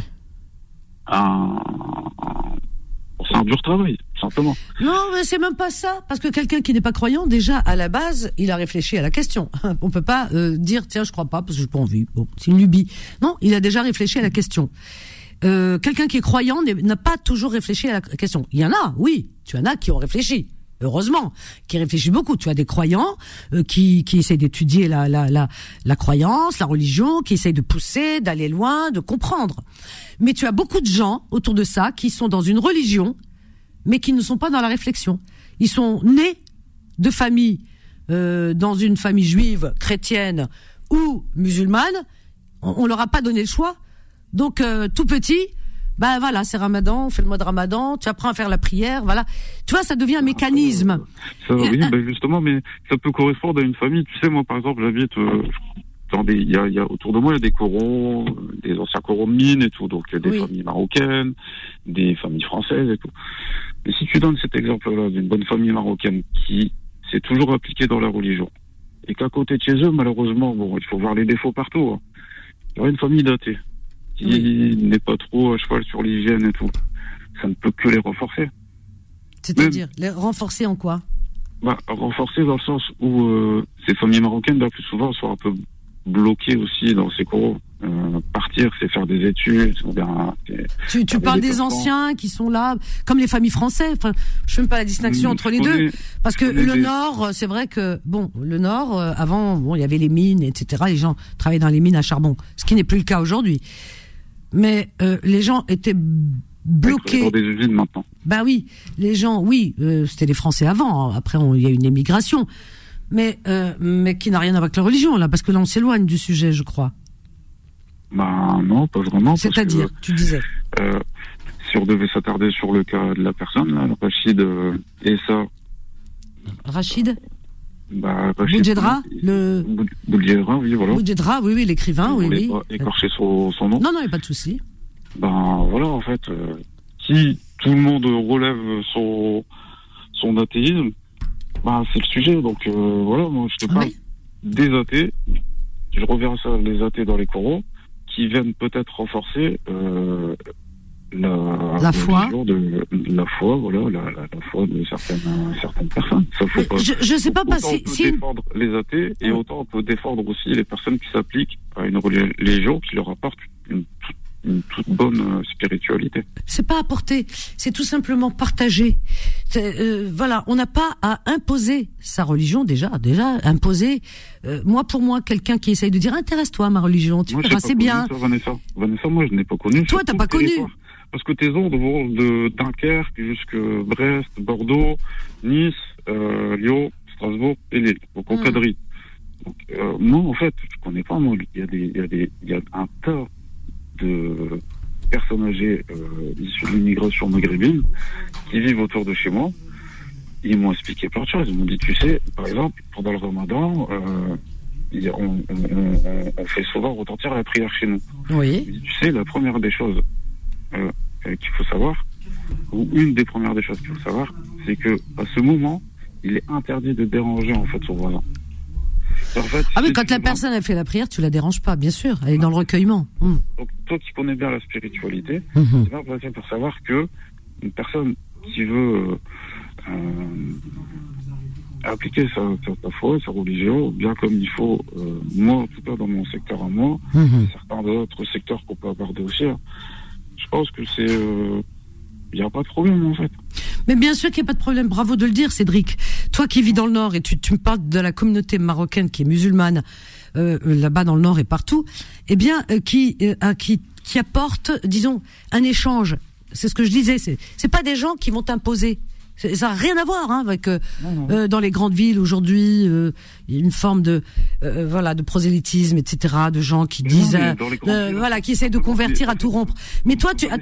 C'est un dur travail, simplement. Non, mais c'est même pas ça. Parce que quelqu'un qui n'est pas croyant, déjà, à la base, il a réfléchi à la question. On peut pas dire, tiens, je crois pas, parce que j'ai pas envie. Bon, c'est une lubie. Non, il a déjà réfléchi à la question. Quelqu'un qui est croyant n'a pas toujours réfléchi à la question. Il y en a, oui. Tu en as qui ont réfléchi. Heureusement, qui réfléchissent beaucoup. Tu as des croyants qui essayent d'étudier la croyance, la religion, qui essayent de pousser, d'aller loin, de comprendre. Mais tu as beaucoup de gens autour de ça qui sont dans une religion, mais qui ne sont pas dans la réflexion. Ils sont nés de famille, dans une famille juive, chrétienne ou musulmane. On leur a pas donné le choix. Donc tout petit, ben voilà, c'est Ramadan, on fait le mois de Ramadan, tu apprends à faire la prière, voilà. Tu vois, ça devient un mécanisme. Oui, ben justement, mais ça peut correspondre à une famille. Tu sais, moi, par exemple, j'habite il y a autour de moi, il y a des corons, des anciens corons de mines et tout, donc des familles marocaines, des familles françaises et tout. Mais si tu donnes cet exemple-là d'une bonne famille marocaine qui s'est toujours appliquée dans la religion, et qu'à côté de chez eux, malheureusement, bon, il faut voir les défauts partout. Hein. Il y aurait une famille d'athées qui n'est pas trop à cheval sur l'hygiène et tout. Ça ne peut que les renforcer. C'est-à-dire, les renforcer en quoi? Renforcer dans le sens où ces familles marocaines, là, plus souvent, sont un peu bloquées aussi dans ces coraux. Partir, c'est faire des études. Tu parles des anciens qui sont là, comme les familles françaises. Enfin, je ne fais pas la distinction entre les deux, parce que le Nord, c'est vrai que le Nord, avant, il y avait les mines, etc. Les gens travaillaient dans les mines à charbon, ce qui n'est plus le cas aujourd'hui. Mais les gens étaient bloqués. Dans des usines maintenant. Bah oui, les gens, c'était les Français avant. Après, il y a une émigration, mais qui n'a rien à voir avec la religion là, parce que là, on s'éloigne du sujet, je crois. Non, pas vraiment. C'est-à-dire, tu disais. Si on devait s'attarder sur le cas de la personne, là, Rachid Essa. Rachid Boudjedra, Boudjedra, oui, voilà. Boudjedra, oui, l'écrivain, oui. Écorcher son nom. Non, il n'y a pas de souci. Voilà, en fait, si tout le monde relève son athéisme, c'est le sujet. Donc, voilà, moi, je te parle des athées. Je reviens à ça, les athées dans les coraux, qui viennent peut-être renforcer la foi, la foi, voilà, la foi de certaines personnes. Ça faut pas. Je sais pas si on peut défendre les athées et autant on peut défendre aussi les personnes qui s'appliquent à une religion qui leur apporte une toute bonne spiritualité. C'est pas apporter, c'est tout simplement partager. Voilà, on n'a pas à imposer sa religion déjà imposer. Moi, pour moi, quelqu'un qui essaye de dire intéresse-toi à ma religion, tu verras, c'est bien. Vanessa, moi, je n'ai pas connu. Toi, t'as pas connu. Parce que tes ondes vont de Dunkerque jusque Brest, Bordeaux, Nice, Lyon, Strasbourg et Lille, au Concadrie. Donc, moi, en fait, je connais pas. Moi, il y a un tas de personnes âgées issues de l'immigration maghrébine qui vivent autour de chez moi. Ils m'ont expliqué plein de choses. Ils m'ont dit, tu sais, par exemple, pendant le Ramadan, on fait souvent retentir la prière chez nous. Oui. Tu sais, la première des choses qu'il faut savoir, ou une des premières des choses qu'il faut savoir, c'est que à ce moment, il est interdit de déranger en fait son voisin. En fait, mais quand la personne a fait la prière, tu la déranges pas, bien sûr. Elle est dans le recueillement. Donc, toi qui connais bien la spiritualité, c'est bien placé pour savoir que une personne qui veut appliquer sa foi, sa religion, bien comme il faut, moi, en tout cas, dans mon secteur à moi, certains d'autres secteurs qu'on peut aborder aussi, je pense que il n'y a pas de problème, en fait. Mais bien sûr qu'il n'y a pas de problème. Bravo de le dire, Cédric. Toi qui vis dans le Nord et tu me parles de la communauté marocaine qui est musulmane là-bas dans le Nord et partout, eh bien, qui apporte, disons, un échange. C'est ce que je disais. C'est pas des gens qui vont t'imposer. Ça n'a rien à voir avec dans les grandes villes aujourd'hui, il y a une forme de prosélytisme, etc., de gens qui disent qui essaient de convertir à tout rompre. Mais toi tu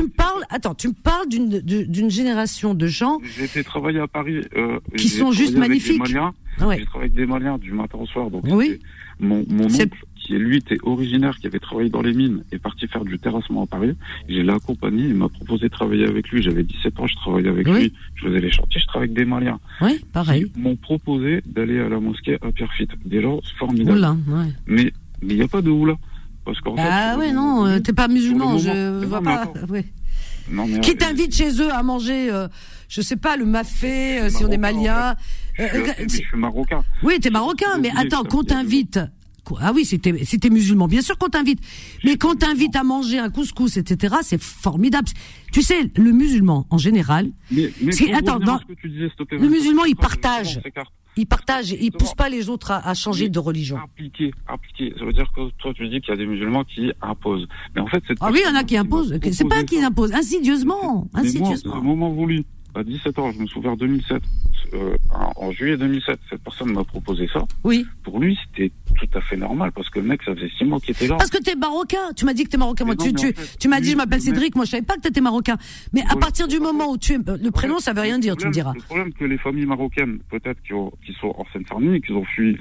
me parles d'une génération de gens j'ai été travailler à Paris qui sont juste magnifiques. J'ai travaillé avec des Maliens du matin au soir, donc mon oncle qui lui était originaire, qui avait travaillé dans les mines, est parti faire du terrassement à Paris. Je l'ai accompagné, il m'a proposé de travailler avec lui. J'avais 17 ans, je travaillais avec lui, je faisais les chantiers, je travaillais avec des Maliens. Oui, pareil. Ils m'ont proposé d'aller à la mosquée à Pierrefitte. Des gens formidables. Mais il n'y a pas de oula. Parce qu'en fait, t'es pas musulman, je vois pas. Qui t'invite chez eux à manger, je sais pas, le mafé, si on est malien. Je suis marocain. Oui, t'es marocain, mais attends, qu'on t'invite. Ah oui, c'était musulman, bien sûr qu'on t'invite. Mais qu'on t'invite à manger un couscous, etc., c'est formidable. Tu sais, le musulman, en général... le musulman, il partage. Il partage, il pousse pas les autres à changer de religion. Appliquer. Ça veut dire que toi, tu dis qu'il y a des musulmans qui imposent. Mais en fait, oui, il y en a qui imposent. C'est pas qu'ils imposent, insidieusement. Moi, au moment voulu, à 17 ans, je me souviens, 2007, en juillet 2007, cette personne m'a proposé ça. Oui. Pour lui, c'était tout à fait normal, parce que le mec, ça faisait 6 mois qu'il était là. Parce que t'es marocain. Tu m'as dit que t'es marocain. Moi, tu m'as dit, je m'appelle Cédric. Moi, je savais pas que t'étais marocain. Mais à partir du moment où le prénom, ça veut rien dire, tu me diras. Le problème que les familles marocaines, peut-être, qui sont en Seine-Saint-Denis, qui ont fui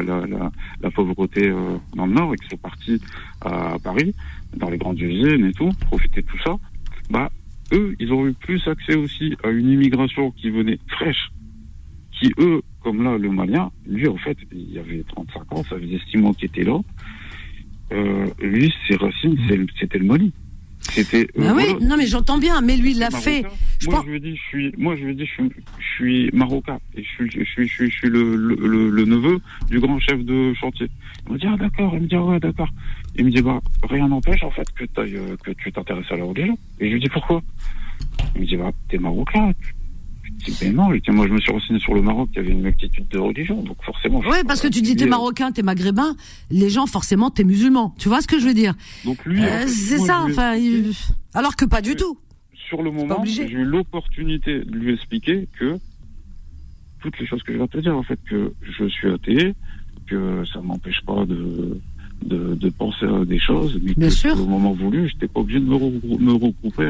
la pauvreté dans le Nord et qui sont partis à Paris, dans les grandes usines et tout, profiter de tout ça, eux, ils ont eu plus accès aussi à une immigration qui venait fraîche, qui, eux, comme là, le Malien, lui, en fait, il avait 35 ans, ça faisait 6 mois qu'il était là. Lui, ses racines, c'était le Mali. C'était. Ah oui, non, mais j'entends bien, mais lui, il l'a fait. Je lui ai dit, je suis marocain et je suis le neveu du grand chef de chantier. Il me dit, ah d'accord. Il me dit, ah ouais, d'accord. Il me dit, bah, rien n'empêche, en fait, que tu t'intéresses à la religion. Et je lui dis, pourquoi? Il me dit, bah, t'es marocain. Je dis, ben non, moi je me suis renseigné sur le Maroc, il y avait une multitude de religions, donc forcément. Oui, parce que tu dis t'es marocain, t'es maghrébin, les gens forcément t'es musulman. Tu vois ce que je veux dire? Donc lui, c'est ça, enfin, alors que pas du tout. Sur le moment, j'ai eu l'opportunité de lui expliquer que toutes les choses que je vais te dire, en fait, que je suis athée, que ça m'empêche pas de penser à des choses, mais bien sûr. Au moment voulu, j'étais pas obligé de me regrouper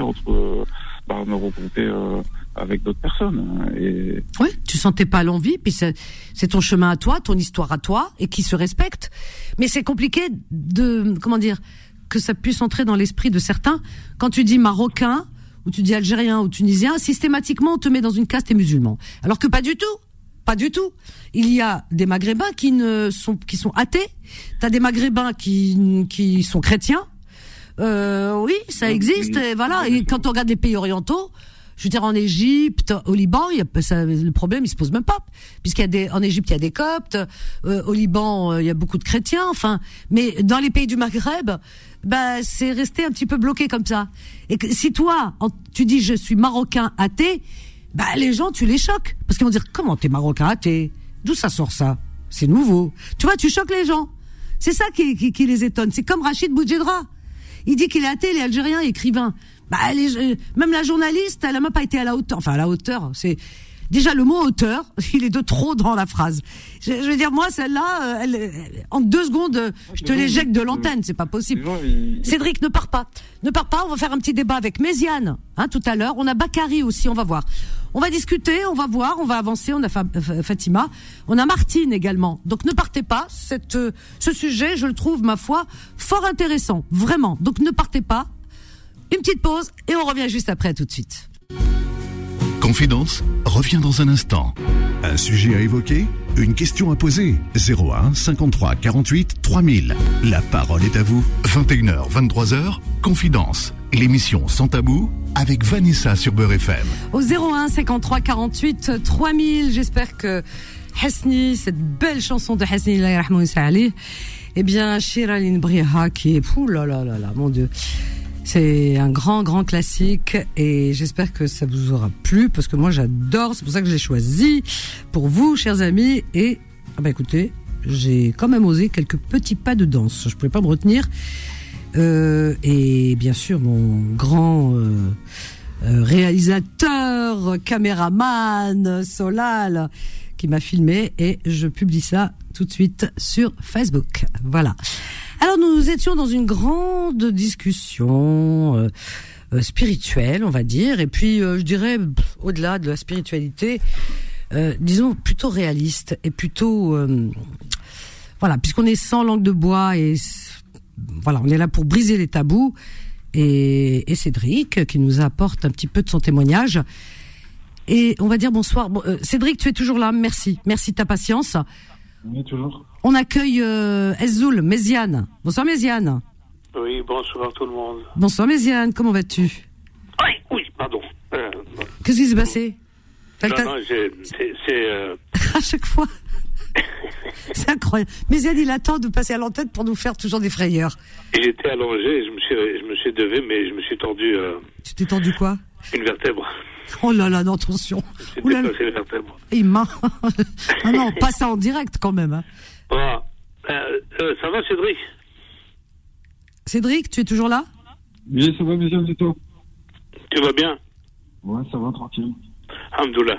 avec d'autres personnes. Et... Oui, tu sentais pas l'envie, puis c'est ton chemin à toi, ton histoire à toi, et qui se respecte. Mais c'est compliqué que ça puisse entrer dans l'esprit de certains. Quand tu dis marocain, ou tu dis algérien, ou tunisien, systématiquement on te met dans une caste et musulman. Alors que pas du tout. Pas du tout. Il y a des Maghrébins qui sont athées. T'as des Maghrébins qui sont chrétiens. Oui, ça existe. Et voilà. Et quand on regarde les pays orientaux, je veux dire en Égypte, au Liban, le problème il se pose même pas, en Égypte il y a des Coptes, au Liban il y a beaucoup de chrétiens. Enfin, mais dans les pays du Maghreb, bah c'est resté un petit peu bloqué comme ça. Et que, si toi tu dis je suis marocain athée, bah les gens tu les choques parce qu'ils vont dire comment t'es marocain athée, d'où ça sort ça, c'est nouveau. Tu vois, tu choques les gens. C'est ça qui les étonne. C'est comme Rachid Boudjedra. Il dit qu'il est athée, il est algérien, écrivain. Bah, même la journaliste, elle a même pas été à la hauteur. Enfin, à la hauteur, c'est déjà le mot hauteur, il est de trop dans la phrase. Je veux dire, moi, celle-là, en 2 secondes, je te l'éjecte de l'antenne, c'est pas possible. Cédric, ne pars pas. Ne pars pas, on va faire un petit débat avec Méziane, tout à l'heure. On a Bakary aussi, on va voir. On va discuter, on va voir, on va avancer. On a Fatima, on a Martine également. Donc ne partez pas. Ce sujet, je le trouve, ma foi, fort intéressant, vraiment. Donc ne partez pas. Une petite pause et on revient juste après, tout de suite. Confidence revient dans un instant. Un sujet à évoquer, une question à poser. 01 53 48 3000. La parole est à vous. 21h, 23h. Confidence. L'émission sans tabou avec Vanessa sur Beurre FM. Au 01 53 48 3000. J'espère que Hasni, cette belle chanson de Hasni, eh bien, Shiralin Briha qui est, mon Dieu. C'est un grand classique et j'espère que ça vous aura plu parce que moi j'adore, c'est pour ça que je l'ai choisi pour vous, chers amis. Et écoutez, j'ai quand même osé quelques petits pas de danse, je pouvais pas me retenir. Et bien sûr mon grand réalisateur, caméraman, Solal, qui m'a filmé et je publie ça tout de suite sur Facebook. Voilà. Alors nous étions dans une grande discussion spirituelle, on va dire, et puis je dirais au-delà de la spiritualité, disons plutôt réaliste et plutôt voilà, puisqu'on est sans langue de bois et voilà, on est là pour briser les tabous et Cédric qui nous apporte un petit peu de son témoignage. Et on va dire bonsoir. Cédric, tu es toujours là, merci de ta patience. Oui, toujours. On accueille Ezzoul, Méziane. Bonsoir Méziane. Oui, bonsoir tout le monde. Bonsoir Méziane, comment vas-tu? Oui, pardon. Qu'est-ce qui s'est passé? Non, c'est... À chaque fois. C'est incroyable. Méziane, il attend de passer à l'antenne pour nous faire toujours des frayeurs. J'étais allongé, je me suis levé, mais je me suis tordu... Tu t'es tordu quoi? Une vertèbre. Oh là là, non, attention. J'ai dépassé la vertèbre. Ah non, pas ça en direct quand même. Hein. Ah, ça va Cédric? Cédric, tu es toujours là? Oui, ça va bien, c'est toi. Tu vas bien? Ouais, ça va, tranquille. Alhamdoulilah.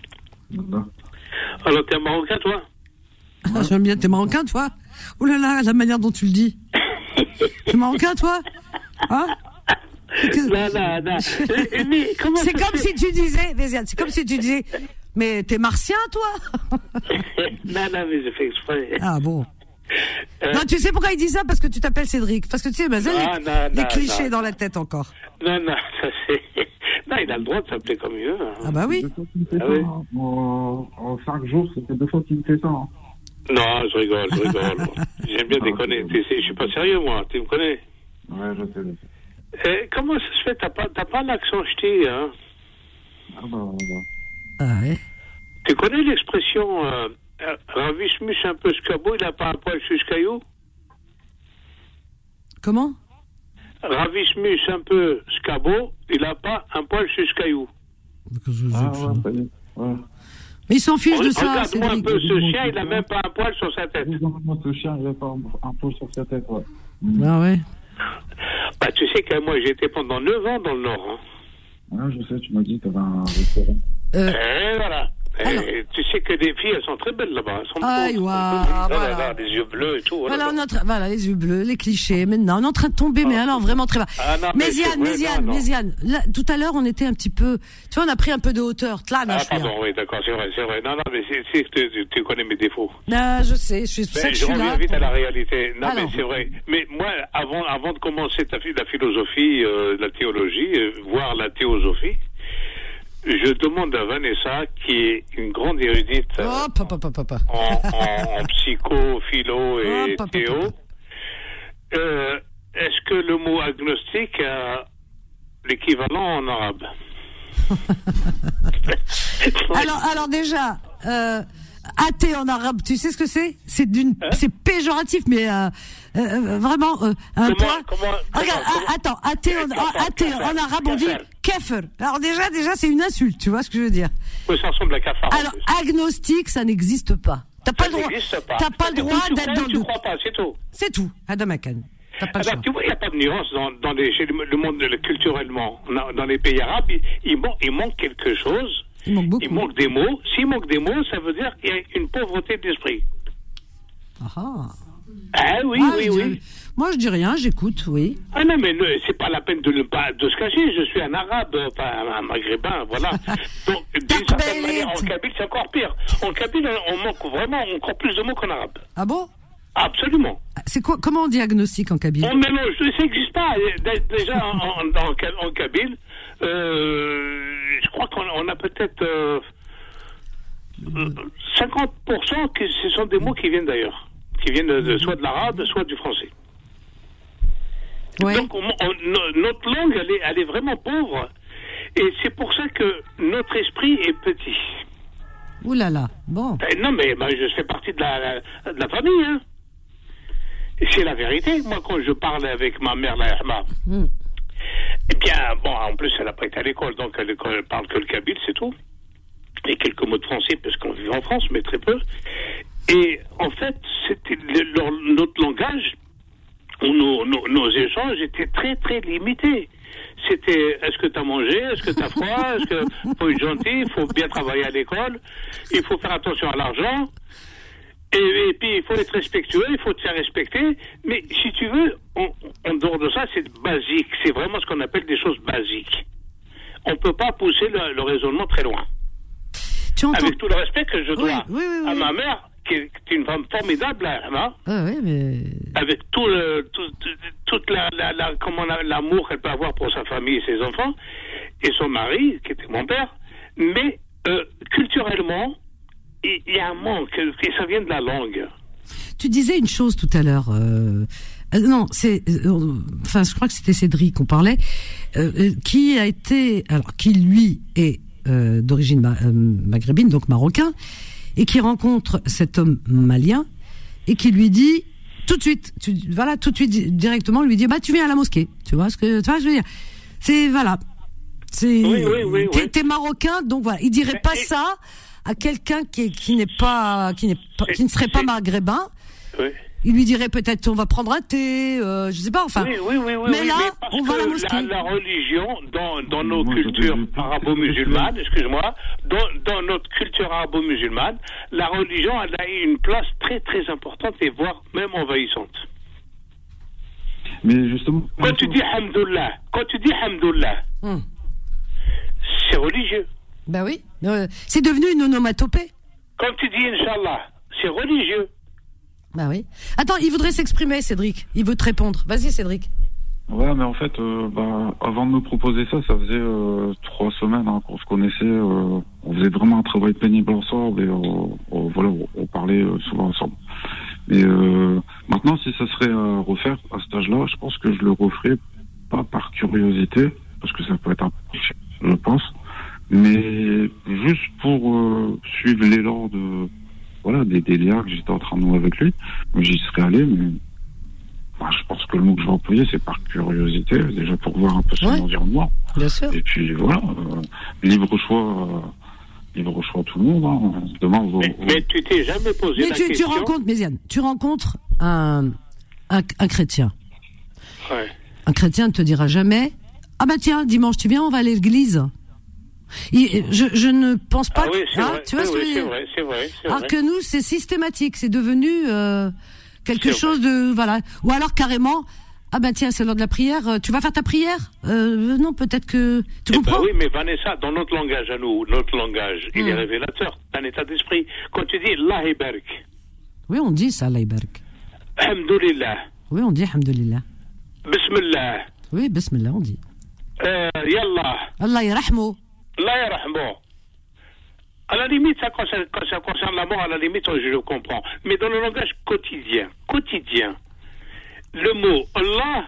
Alors, t'es un Marocain, toi? Ah, j'aime bien, t'es Marocain, toi? Oh là là, la manière dont tu le dis. T'es Marocain, toi? Hein? Non. C'est comme si tu disais, Méziane, c'est comme si tu disais, mais t'es martien, toi? Non, mais j'ai fait exprès. Ah bon. Non, tu sais pourquoi il dit ça? Parce que tu t'appelles Cédric. Parce que tu sais, les clichés dans la tête encore. Non, ça c'est... Non, il a le droit de s'appeler comme il veut. Ah bah oui. Ah oui. En 5 jours, c'était 2 fois qu'il me fait ça. Hein. Non, je rigole. J'aime bien déconner. Je suis pas sérieux, moi. Tu me connais? Ouais, je sais. Comment ça se fait? T'as pas l'accent ch'ti, hein? Ah bah. Ah ouais. Tu connais l'expression Ravichmuch un peu scabo, il a pas un poil jusqu'aillou? Comment? Ravichmuch un peu scabo, il a pas un poil jusqu'aillou. Ouais. Mais il s'en fiche de ça. Regarde-moi un peu, ce chien, il a même pas un poil sur sa tête. Ce chien, il a pas un poil sur sa tête, ouais. Ah ouais. Bah, tu sais que moi, j'ai été pendant 9 ans dans le Nord. Hein. Ouais, je sais, tu m'as dit que t'avais un restaurant. Et voilà. Et tu sais que les filles, elles sont très belles là-bas. Elles sont voilà. Les yeux bleus et tout. Voilà, les yeux bleus, les clichés. Maintenant, on est en train de tomber, mais alors vraiment très bas. Méziane, là, tout à l'heure, on était un petit peu. Tu vois, on a pris un peu de hauteur. Là, pardon, oui, d'accord, c'est vrai. Non, mais c'est que tu connais mes défauts. Je sais, je reviens vite à la réalité. Non, mais c'est vrai. Mais moi, avant de commencer la philosophie, la théologie, voire la théosophie, je demande à Vanessa, qui est une grande érudite en psycho, philo et théo, est-ce que le mot agnostique a l'équivalent en arabe? alors déjà, athée en arabe, tu sais ce que c'est? C'est péjoratif, mais vraiment un point. Attends, athée en arabe, on dit kafir. Alors déjà, c'est une insulte, tu vois ce que je veux dire? Oui, ça ressemble à cafard. Alors, agnostique, ça n'existe pas. T'as pas le droit d'être dans le doute. Tu crois pas, c'est tout. C'est tout, Adam Akan. Tu vois, il n'y a pas de nuance chez le monde culturellement. Dans les pays arabes, il manque quelque chose. Il manque beaucoup. Il manque des mots. S'il manque des mots, ça veut dire qu'il y a une pauvreté d'esprit. Oui. Moi, je dis rien, j'écoute, oui. Ah non, mais c'est pas la peine de se cacher. Je suis un arabe, un maghrébin, voilà. Donc, d'une certaine manière, en kabyle, c'est encore pire. En kabyle, on manque vraiment encore plus de mots qu'en arabe. Ah bon? Absolument. C'est quoi? Comment on dit agnostique en kabyle? On mélange, ça n'existe pas. Déjà, en kabyle, je crois qu'on a peut-être 50% que ce sont des mots qui viennent d'ailleurs. Qui viennent soit de l'arabe, soit du français. Ouais. Donc, notre langue, elle est vraiment pauvre. Et c'est pour ça que notre esprit est petit. Ouh là là, bon. Non, mais je fais partie de la famille, hein. C'est la vérité. Moi, quand je parle avec ma mère, la Ahma, eh bien, en plus, elle n'a pas été à l'école, donc elle parle que le kabyle, c'est tout. Et quelques mots de français, parce qu'on vit en France, mais très peu. Et en fait, c'était notre langage, nos échanges étaient très, très limités. C'était, est-ce que tu as mangé? Est-ce que tu as froid? Est-ce que faut être gentil? Il faut bien travailler à l'école. Il faut faire attention à l'argent. Et puis, il faut être respectueux, il faut te faire respecter. Mais si tu veux, en dehors de ça, c'est basique. C'est vraiment ce qu'on appelle des choses basiques. On ne peut pas pousser le raisonnement très loin. Avec tout le respect que je dois à ma mère, qui est une femme formidable, hein, avec toute l'amour qu'elle peut avoir pour sa famille et ses enfants, et son mari, qui était mon père. Mais culturellement, il y a un manque, et ça vient de la langue. Tu disais une chose tout à l'heure. Non, je crois que c'était Cédric qu'on parlait, qui lui est d'origine maghrébine, donc marocain, et qui rencontre cet homme malien et qui lui dit tout de suite directement, lui dit tu viens à la mosquée, tu vois ce que je veux dire, c'est t'es marocain, donc voilà, il dirait pas ça à quelqu'un qui ne serait pas maghrébin. Il lui dirait peut-être on va prendre un thé, je sais pas, enfin. Mais là, on va à la mosquée. La religion, dans nos cultures arabo-musulmanes, excuse-moi, dans notre culture arabo-musulmane, la religion, elle a une place très très importante et voire même envahissante. Mais justement. Quand tu dis Hamdoullah, c'est religieux. Ben oui, c'est devenu une onomatopée. Quand tu dis Inch'Allah, c'est religieux. Bah oui. Attends, il voudrait s'exprimer, Cédric. Il veut te répondre. Vas-y, Cédric. Ouais, mais en fait, avant de me proposer ça, ça faisait 3 semaines qu'on se connaissait. On faisait vraiment un travail pénible ensemble et on parlait souvent ensemble. Mais maintenant, si ça serait à refaire à cet âge-là, je pense que je le referais pas par curiosité, parce que ça peut être un peu, je pense, mais juste pour suivre l'élan des liens que j'étais en train de nouer avec lui. J'y serais allé, mais je pense que le mot que je vais employer, c'est par curiosité, déjà pour voir un peu son environnement. Bien sûr. Et puis voilà, libre choix à tout le monde. Hein. Demain, mais tu t'es jamais posé la question. Tu rencontres un chrétien. Ouais. Un chrétien ne te dira jamais, ah bah tiens, dimanche tu viens, on va aller à l'église. Je ne pense pas. Ah oui, c'est vrai. Tu vois ce que je veux dire ? C'est vrai. Alors que nous, c'est systématique, c'est devenu quelque chose de Ou alors carrément, ah ben tiens, c'est l'heure de la prière. Tu vas faire ta prière ? Non, peut-être que tu comprends ? Oui, mais Vanessa, dans notre langage à nous, il est révélateur d'un état d'esprit. Quand tu dis Allah Ibarak. Oui, on dit ça, Allah Ibarak. Alhamdulillah. Oui, on dit Alhamdulillah. Bismillah. Oui, Bismillah, on dit. Yallah. Allah yarahmou. Allah yarahmou. À la limite, quand ça concerne la mort, à la limite, je le comprends. Mais dans le langage quotidien, le mot Allah,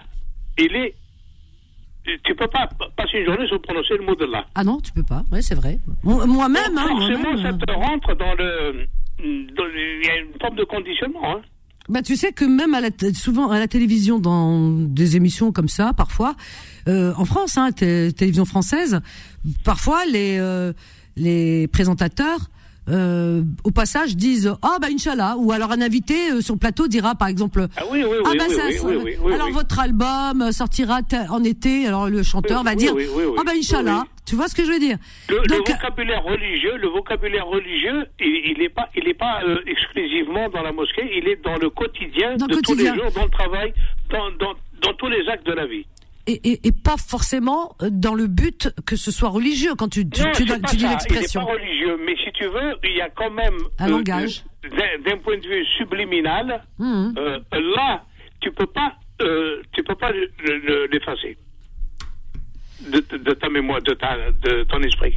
tu peux pas passer une journée sans prononcer le mot d'Allah. Ah non, tu peux pas. Oui, c'est vrai. Moi-même. Forcément, ça te rentre il y a une forme de conditionnement. Hein. Bah, tu sais que même souvent à la télévision, dans des émissions comme ça, parfois, en France, télévision française, parfois les présentateurs au passage disent Inch'Allah, ou alors un invité sur le plateau dira par exemple votre album sortira en été, alors le chanteur va dire Inch'Allah. Tu vois ce que je veux dire? Le vocabulaire religieux, il est pas exclusivement dans la mosquée, il est dans le quotidien tous les jours, dans le travail, dans tous les actes de la vie. Et pas forcément dans le but que ce soit religieux quand tu dis l'expression. Il n'est pas religieux, mais si tu veux, il y a quand même un langage. D'un point de vue subliminal, là, tu peux pas l'effacer de ta mémoire, de ton esprit.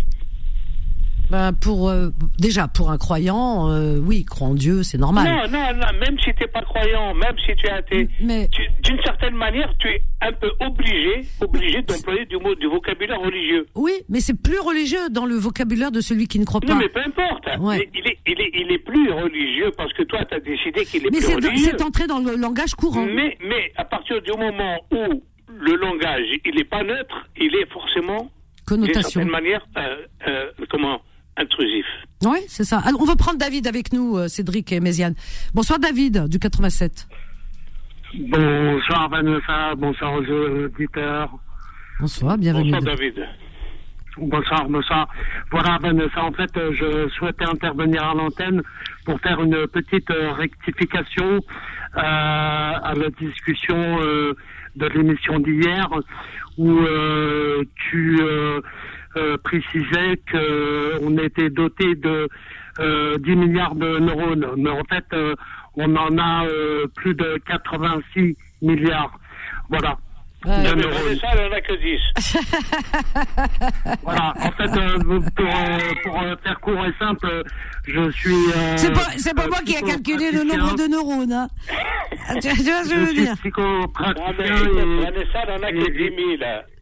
Déjà pour un croyant, oui, croit en Dieu, c'est normal. Non, même si t'es pas croyant, même si tu es athée, d'une certaine manière, tu es un peu obligé d'employer du vocabulaire religieux. Oui, mais c'est plus religieux dans le vocabulaire de celui qui ne croit pas. Non, mais peu importe. Ouais. Il est plus religieux parce que toi, t'as décidé qu'il est plus religieux. Mais c'est entré dans le langage courant. Mais à partir du moment où le langage, il n'est pas neutre, il est forcément, d'une certaine manière, intrusif. Oui, c'est ça. Alors, on va prendre David avec nous, Cédric et Méziane. Bonsoir David, du 87. Bonsoir Vanessa, bonsoir aux auditeurs. Bonsoir, bienvenue. Bonsoir David. Bonsoir. Voilà Vanessa, en fait, je souhaitais intervenir à l'antenne pour faire une petite rectification à la discussion de l'émission d'hier où tu précisait qu'on était doté de 10 milliards de neurones. Mais en fait, on en a plus de 86 milliards. Voilà. De neurones. Ça, on en a que 10. Voilà. En fait, pour faire court et simple, je suis... c'est pas moi qui ai calculé le nombre de neurones. Hein. Tu vois ce que je veux dire? Psychopraticien. Vanessa, on en a que 10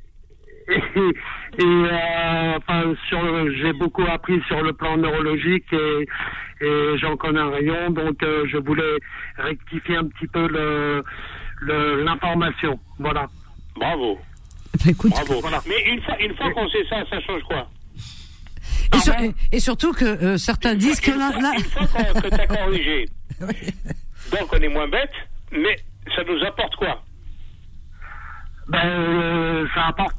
000. J'ai beaucoup appris sur le plan neurologique et j'en connais un rayon, donc je voulais rectifier un petit peu l'information. Voilà. Bravo. Écoute, bravo. Voilà. Mais une fois qu'on sait ça change quoi? Et surtout que certains disent que là... Une fois que t'as corrigé, donc on est moins bête, mais ça nous apporte quoi? Ça apporte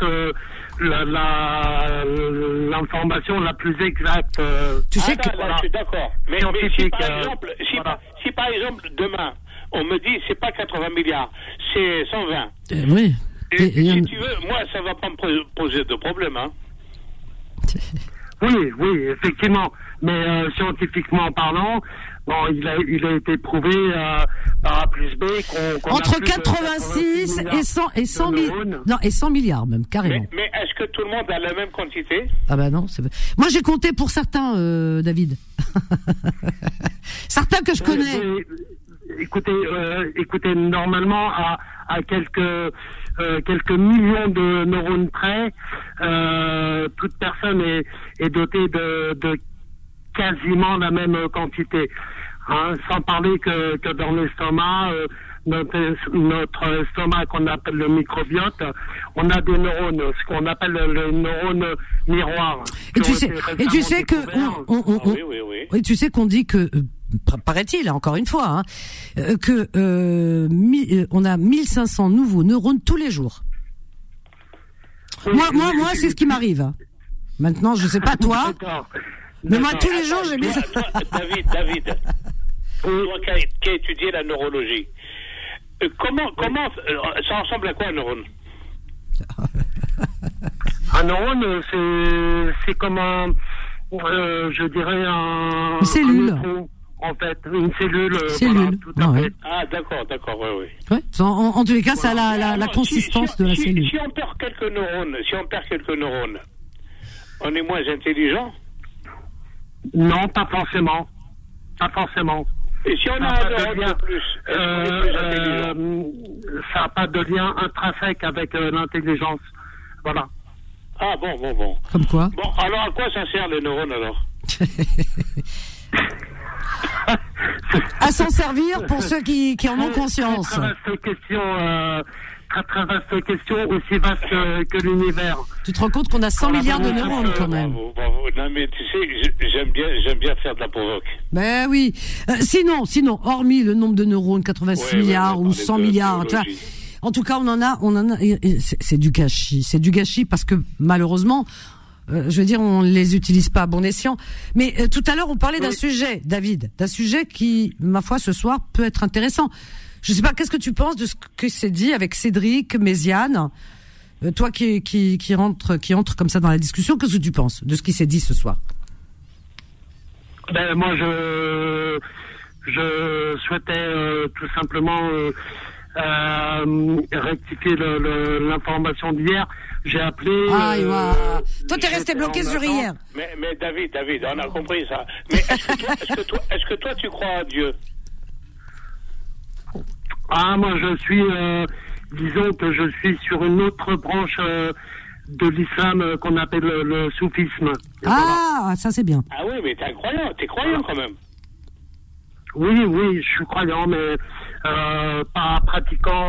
l'information la plus exacte. Tu sais que je suis d'accord. Mais si par exemple demain on me dit c'est pas 80 milliards, c'est 120. Oui. Si tu veux, moi ça va pas me poser de problème. Hein. Oui, effectivement. Mais scientifiquement parlant, bon, il a été prouvé par A plus B qu'on entre a plus 86 et 100 milliards même, carrément. Mais est-ce que tout le monde a la même quantité? Ah bah non. Moi j'ai compté pour certains, David. Certains que je connais. Écoutez, normalement à quelques millions de neurones près, toute personne est dotée de quasiment la même quantité. Hein, sans parler que dans l'estomac, notre estomac qu'on appelle le microbiote, on a des neurones, ce qu'on appelle le neurone miroir. Et tu sais que oui, tu sais qu'on dit que paraît-il, encore une fois, que on a 1500 nouveaux neurones tous les jours. Moi, c'est ce qui m'arrive. Maintenant, je sais pas toi, mais moi tous les jours j'ai mis. David, toi qui as étudié la neurologie, comment ça ressemble à quoi un neurone? Un neurone, c'est comme je dirais une cellule. En fait, une cellule. Voilà, tout à fait. Ah, d'accord, oui. Ouais, en tous les cas, ça a la consistance de la cellule. Si on perd quelques neurones, on est moins intelligent? Non, pas forcément. Et si on a un neurone de plus, est-ce qu'on est plus intelligent? Ça n'a pas de lien intrinsèque avec l'intelligence. Voilà. Ah bon. Comme quoi? Bon, alors à quoi ça sert les neurones alors? À s'en servir pour ceux qui en ont conscience. Très vaste question, très vaste question, aussi vaste que l'univers. Tu te rends compte qu'on a 100 milliards de neurones quand même. Bravo. Non mais tu sais, j'aime bien faire de la provoque. Ben oui. Sinon, hormis le nombre de neurones, 86 milliards ou 100 milliards, tu vois, en tout cas, on en a. C'est du gâchis parce que malheureusement. Je veux dire, on les utilise pas à bon escient. Mais tout à l'heure, on parlait d'un sujet, David, d'un sujet qui, ma foi, ce soir, peut être intéressant. Je sais pas, qu'est-ce que tu penses de ce que s'est dit avec Cédric, Méziane, toi qui entre comme ça dans la discussion, qu'est-ce que tu penses de ce qui s'est dit ce soir? Ben moi, je souhaitais tout simplement rectifier l'information d'hier. J'ai appelé. Toi, t'es resté bloqué sur hier. Mais David, on a compris ça. Mais est-ce que toi, tu crois à Dieu? Ah, moi, je suis, disons que je suis sur une autre branche de l'islam qu'on appelle le soufisme. Ça c'est bien. Ah oui, mais t'es croyant quand même. Oui, je suis croyant, mais pas pratiquant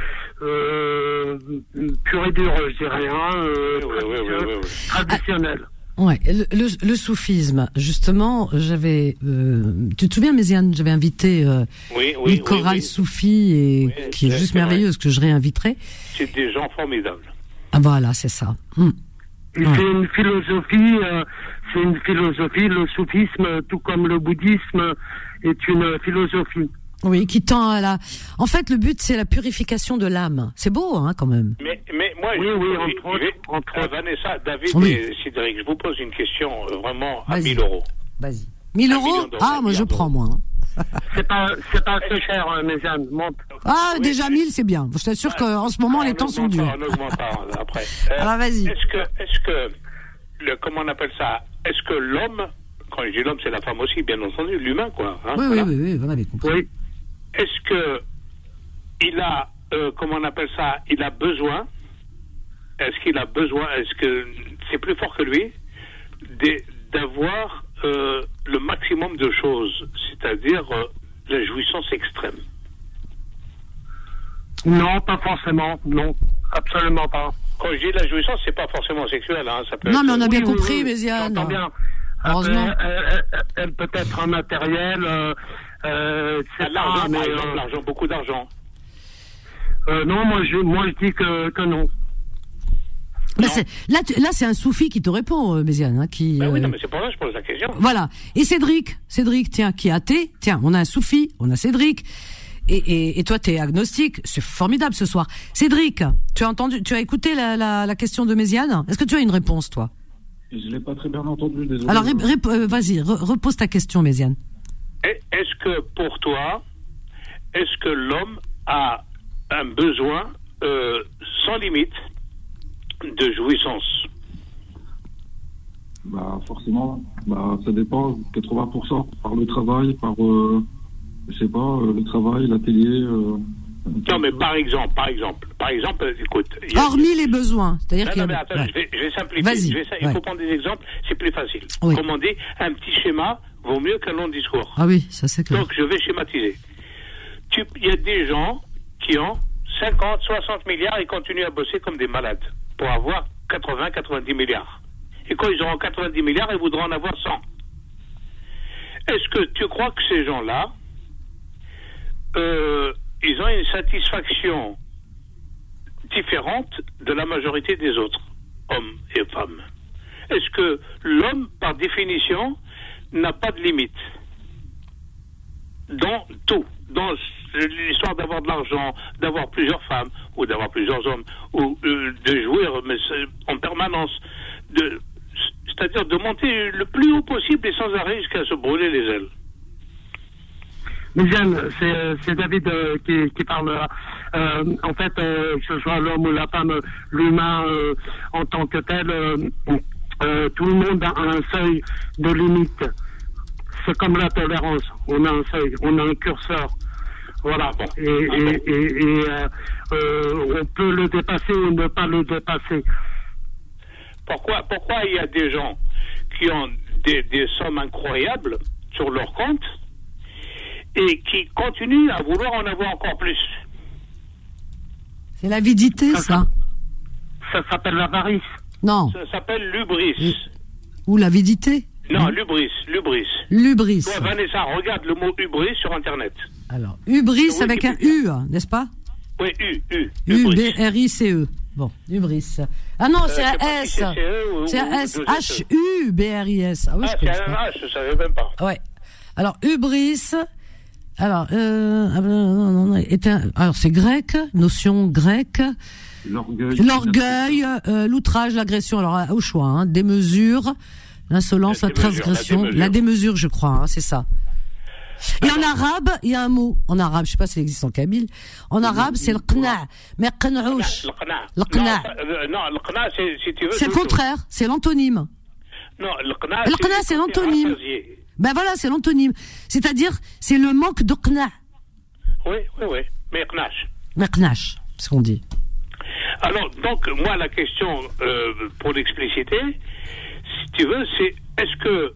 pur et dur, je dirais, traditionnel. Ouais, le soufisme, justement, j'avais, tu te souviens, Méziane, j'avais invité une chorale soufie qui est juste merveilleuse, que je réinviterai. C'est des gens formidables. Ah voilà, c'est ça. Et c'est une philosophie, le soufisme, tout comme le bouddhisme, est une philosophie. Oui, qui tend à la... En fait, le but, c'est la purification de l'âme. C'est beau, quand même. Mais moi, entre autres. Vanessa, David et Cédric, je vous pose une question vraiment à 1000 euros. Vas-y. 1000 euros? Moi, je prends, moi. C'est pas assez cher, Méziane. Monte. Déjà 1000, c'est bien. Je t'assure qu'en ce moment, les temps sont durs. On augmente pas, après. Alors, vas-y. Est-ce que comment on appelle ça? Est-ce que l'homme, quand je dis l'homme, c'est la femme aussi, bien entendu, l'humain, quoi. Oui, vous avez compris. Oui. Est-ce que il a, comment on appelle ça, il a besoin, est-ce que c'est plus fort que lui, d'avoir le maximum de choses, c'est-à-dire la jouissance extrême? Non, pas forcément, non, absolument pas. Quand je dis la jouissance, c'est pas forcément sexuel, ça peut non, mais on a bien compris, Méziane. J'entends bien. Heureusement. Elle peut être un matériel, l'argent, beaucoup d'argent. Non, moi je dis que non. Là, c'est un soufi qui te répond, Méziane, qui. Oui, non, mais c'est pour ça que je pose la question. Voilà. Et Cédric, tiens, qui est athée. Tiens, on a un soufi, on a Cédric. Et toi, t'es agnostique. C'est formidable ce soir. Cédric, tu as écouté la question de Méziane? Est-ce que tu as une réponse, toi? Je l'ai pas très bien entendu, désolé. Alors, vas-y, repose ta question, Méziane. Est-ce que pour toi, est-ce que l'homme a un besoin sans limite de jouissance? Bah forcément, ça dépend, 80% par le travail, par je sais pas, le travail, la télé. Non, mais par exemple, écoute. Hormis les besoins, c'est-à-dire non, mais attends, je vais simplifier. Vas-y. Il faut prendre des exemples, c'est plus facile. Oui. Comme on dit, un petit schéma vaut mieux qu'un long discours. Ah oui, ça c'est clair. Donc je vais schématiser. Il y a des gens qui ont 50, 60 milliards et continuent à bosser comme des malades pour avoir 80, 90 milliards. Et quand ils auront 90 milliards, ils voudront en avoir 100. Est-ce que tu crois que ces gens-là, ils ont une satisfaction différente de la majorité des autres, hommes et femmes? Est-ce que l'homme, par définition, n'a pas de limite dans tout, dans l'histoire d'avoir de l'argent, d'avoir plusieurs femmes ou d'avoir plusieurs hommes, ou de jouir mais en permanence, c'est-à-dire de monter le plus haut possible et sans arrêt jusqu'à se brûler les ailes? Méziane, c'est David qui parle. En fait, que ce soit l'homme ou la femme, l'humain en tant que tel, tout le monde a un seuil de limite. C'est comme la tolérance. On a un seuil, on a un curseur. Voilà. On peut le dépasser ou ne pas le dépasser. Pourquoi il y a des gens qui ont des sommes incroyables sur leur compte et qui continuent à vouloir en avoir encore plus? C'est l'avidité, ça. Ça s'appelle l'avarice. Non. Ça s'appelle l'hubris. Ou l'avidité? Non, l'hubris. L'hubris. Toi, Vanessa, regarde le mot hubris sur Internet. Alors, hubris avec un U, n'est-ce pas? Oui, U. U-B-R-I-C-E. Bon, hubris. Ah non, c'est un S. C'est un S. H-U-B-R-I-S. Ah oui, c'est un H, je savais même pas. Ouais. Alors, hubris. Alors, alors c'est grec, notion grecque. L'orgueil, l'outrage, l'agression. Alors, au choix, hein, démesure, l'insolence, la transgression, la démesure, je crois, hein, c'est ça. Et en arabe, il y a un mot. En arabe, je sais pas s'il existe en kabyle. En arabe, c'est le qna'. Mais qna'ouch. Le qna'. Non, le qna', si tu veux. C'est le contraire. C'est l'antonyme. Non, le qna'. Le qna', c'est l'antonyme. Ben voilà, c'est l'antonyme. C'est-à-dire, c'est le manque de qna'. Oui. Mais qnash. Mais qnash, c'est ce qu'on dit. Alors, donc, moi, la question, pour l'expliciter, si tu veux, c'est est-ce que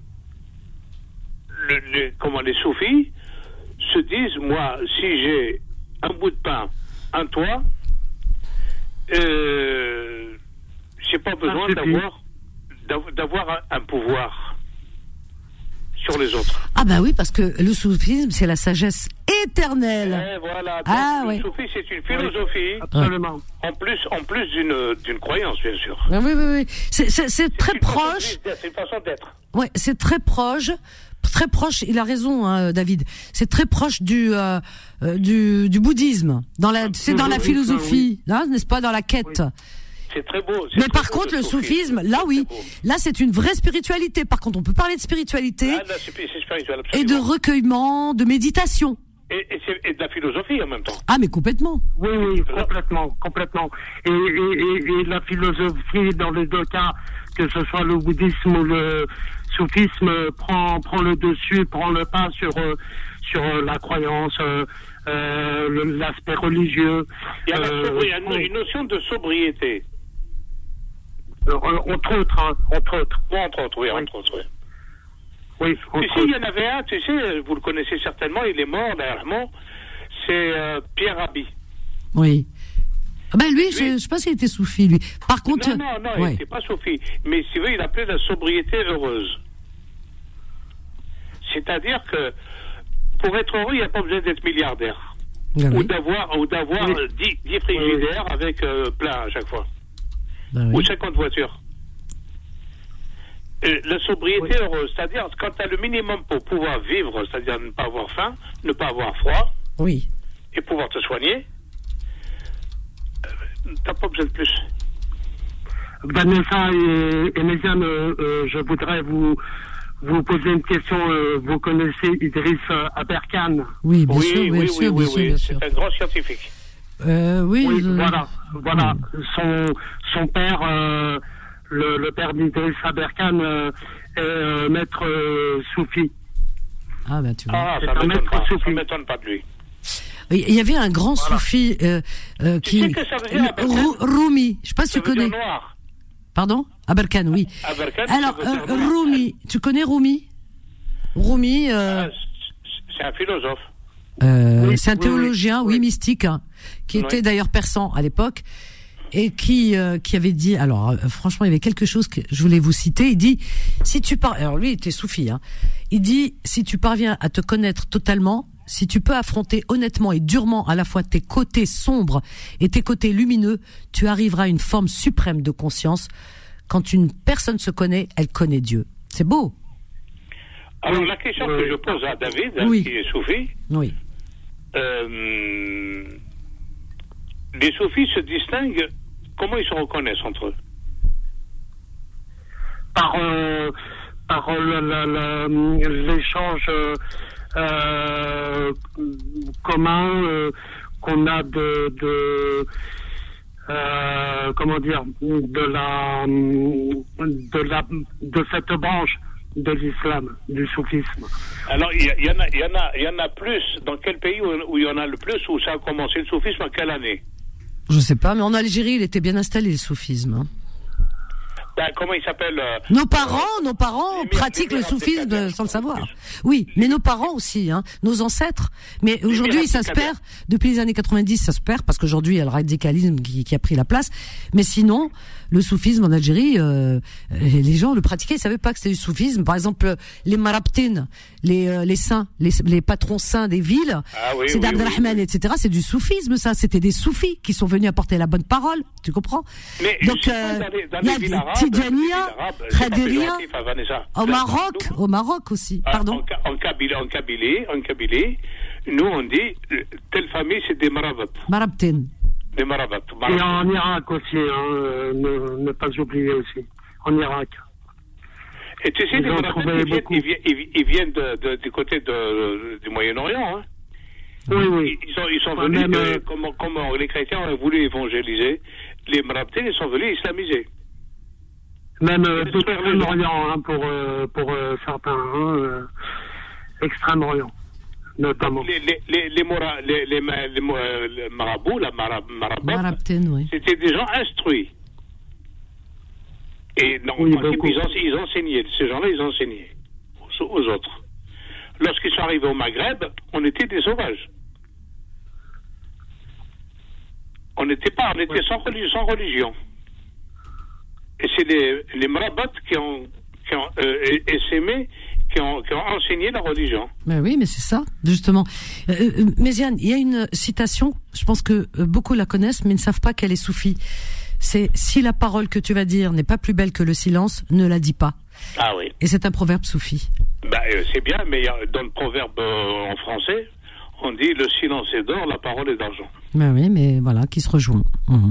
les soufis se disent, moi, si j'ai un bout de pain, un toit, j'ai pas besoin d'avoir un pouvoir sur les autres. Ah bah oui, parce que le soufisme, c'est la sagesse éternelle. Et voilà. Donc, le soufi, c'est une philosophie. Absolument. En plus d'une croyance, bien sûr. Oui. C'est très proche. C'est une façon d'être. Ouais, c'est très proche. Très proche, il a raison, hein, David. C'est très proche du bouddhisme. C'est dans la philosophie, là, n'est-ce pas, dans la quête. Oui. C'est très beau. Mais par contre, le soufisme, là, oui. Là, c'est une vraie spiritualité. Par contre, on peut parler de spiritualité. Ah, là, c'est spirituel, et de recueillement, de méditation. Et de la philosophie en même temps. Ah, mais complètement. Oui, complètement. Et la philosophie, dans les deux cas, que ce soit le bouddhisme ou le soufisme, prend le dessus, prend le pas sur la croyance, l'aspect religieux. Il y a une notion de sobriété. Entre autres. Oui, tu sais, il y en avait un, tu sais, vous le connaissez certainement, il est mort dernièrement, c'est Pierre Rabhi. Oui. Ben lui, je sais pas s'il était soufi, lui. Par contre... Non, il n'était pas soufi. Mais si tu veux, il appelait la sobriété heureuse. C'est-à-dire que pour être heureux, il n'y a pas besoin d'être milliardaire. Ah oui. Ou d'avoir 10 frigidaires avec plein à chaque fois. Ah oui. Ou 50 voitures. La sobriété heureuse, c'est-à-dire quand tu as le minimum pour pouvoir vivre, c'est-à-dire ne pas avoir faim, ne pas avoir froid, oui, et pouvoir te soigner, t'as pas besoin de plus. Vanessa et Méziane, je voudrais vous poser une question. Vous connaissez Idriss Aberkane? Oui, bien sûr. C'est un grand scientifique. Voilà. Son père, le père d'Idriss Aberkane, est maître soufi. Ah, ben tu vois. Ça m'étonne pas de lui. Il y avait un grand soufi qui... Tu sais que ça veut dire Aberkane? Rumi, je sais pas si tu connais. Noir. Pardon? Aberkane, oui. Aberkane, alors, Rumi, tu connais Rumi? Rumi... c'est un philosophe. C'est un théologien, mystique, hein, qui était d'ailleurs persan à l'époque, et qui avait dit, alors franchement, il y avait quelque chose que je voulais vous citer. Il dit, alors lui, il était soufi, hein. Il dit, si tu parviens à te connaître totalement, si tu peux affronter honnêtement et durement à la fois tes côtés sombres et tes côtés lumineux, tu arriveras à une forme suprême de conscience. Quand une personne se connaît, elle connaît Dieu. C'est beau. Alors la question que je pose à David, qui est soufi, les soufis se distinguent, comment ils se reconnaissent entre eux? Par l'échange commun qu'on a de cette branche de l'islam, du soufisme. Alors il y en a plus. Dans quel pays où il y en a le plus, où ça a commencé le soufisme, à quelle année? Je sais pas, mais en Algérie, il était bien installé le soufisme. Hein. Comment il s'appelle Nos parents pratiquent le soufisme sans le savoir. Oui, mais nos parents aussi, hein, nos ancêtres. Mais aujourd'hui, ça se perd. Depuis les années 90, ça se perd parce qu'aujourd'hui, il y a le radicalisme qui a pris la place. Mais sinon, le soufisme en Algérie, les gens le pratiquaient, ils savaient pas que c'était du soufisme. Par exemple, les marabtines, les saints, les patrons saints des villes, c'est d'Abdelrahman, etc. C'est du soufisme, ça. C'était des soufis qui sont venus apporter la bonne parole. Tu comprends? Mais donc, il y a des Tidjania, Khadéria, au Maroc aussi. Pardon. En Kabylie, nous on dit telle famille c'est des marabtines. Des marabats. Et en Irak aussi, hein, ne pas oublier aussi. En Irak. Et tu sais, les marabats, ils viennent du côté du Moyen-Orient. Hein. Oui. Ils sont venus, comme les chrétiens ont voulu évangéliser, les marabtines, ils sont venus islamiser. Même d'Extrême-Orient, hein, pour certains, Extrême-Orient, notamment. Les marabouts, marabtines, c'était des gens instruits. Et non, ils enseignaient, ces gens-là, ils enseignaient aux autres. Lorsqu'ils sont arrivés au Maghreb, on était des sauvages. On était sans religion. Et c'est les marabouts qui ont essaimé, qui ont enseigné la religion. Mais oui, mais c'est ça, justement. Méziane, il y a une citation, je pense que beaucoup la connaissent, mais ne savent pas qu'elle est soufie. C'est « Si la parole que tu vas dire n'est pas plus belle que le silence, ne la dis pas ». Ah oui. Et c'est un proverbe soufi. C'est bien, mais dans le proverbe en français, on dit « Le silence est d'or, la parole est d'argent ». Ben oui, mais voilà, qui se rejoint.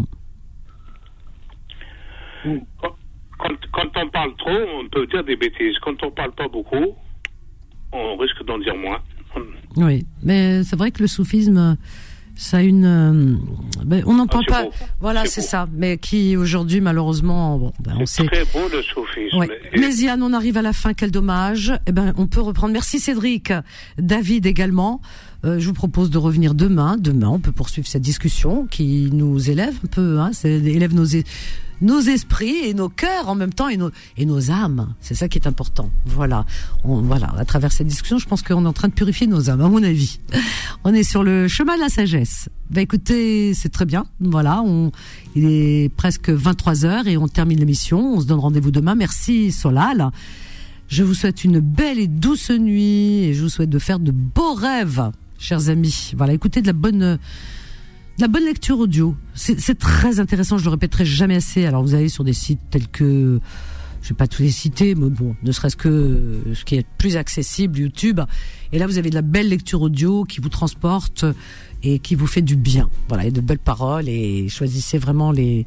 Quand on parle trop, on peut dire des bêtises. Quand on parle pas beaucoup, on risque d'en dire moins. Oui, mais c'est vrai que le soufisme, ça a une... on n'en parle pas. Beau. Voilà, c'est ça. Mais qui, aujourd'hui, malheureusement... on c'est très beau, le soufisme. Ouais. Méziane, on arrive à la fin, quel dommage. On peut reprendre. Merci Cédric, David également. Je vous propose de revenir demain. Demain, on peut poursuivre cette discussion qui nous élève un peu, hein. Élève nos esprits et nos cœurs en même temps et nos âmes. C'est ça qui est important. Voilà. À travers cette discussion, je pense qu'on est en train de purifier nos âmes, à mon avis. On est sur le chemin de la sagesse. Écoutez, c'est très bien. Voilà. Il est presque 23h et on termine l'émission. On se donne rendez-vous demain. Merci Solal. Je vous souhaite une belle et douce nuit et je vous souhaite de faire de beaux rêves, chers amis. Voilà. Écoutez de la bonne lecture audio. C'est très intéressant, je le répéterai jamais assez. Alors vous allez sur des sites tels que, je vais pas tous les citer, mais bon, ne serait-ce que ce qui est plus accessible, YouTube. Et là vous avez de la belle lecture audio qui vous transporte et qui vous fait du bien. Voilà, et de belles paroles et choisissez vraiment les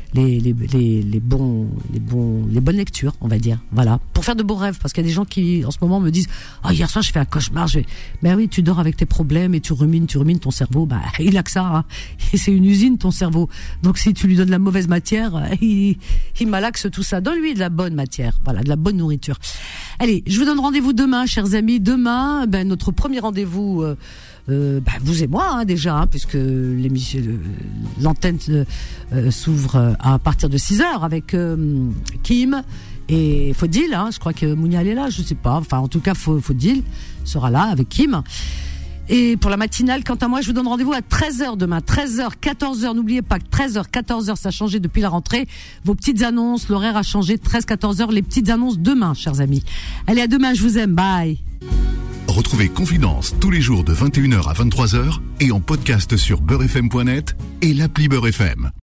les bonnes lectures, on va dire. Voilà, pour faire de beaux rêves, parce qu'il y a des gens qui en ce moment me disent hier soir je fais un cauchemar. Ben oui, tu dors avec tes problèmes et tu rumines ton cerveau. Il a que ça, hein. Et c'est une usine ton cerveau. Donc si tu lui donnes la mauvaise matière, il malaxe tout ça. Donne-lui de la bonne matière, voilà, de la bonne nourriture. Allez, je vous donne rendez-vous demain, chers amis. Demain, notre premier rendez-vous. Vous et moi, hein, déjà, hein, puisque l'antenne s'ouvre à partir de 6h avec Kim et Faudil, hein, je crois que Mounial est là, je sais pas, enfin en tout cas Faudil sera là avec Kim. Et pour la matinale, quant à moi, je vous donne rendez-vous à 13h demain, 13h, 14h, n'oubliez pas que 13h, 14h, ça a changé depuis la rentrée, vos petites annonces, l'horaire a changé, 13, 14h, les petites annonces demain, chers amis. Allez, à demain, je vous aime, bye. Retrouvez Confidence tous les jours de 21h à 23h et en podcast sur beurrefm.net et l'appli Beurre FM.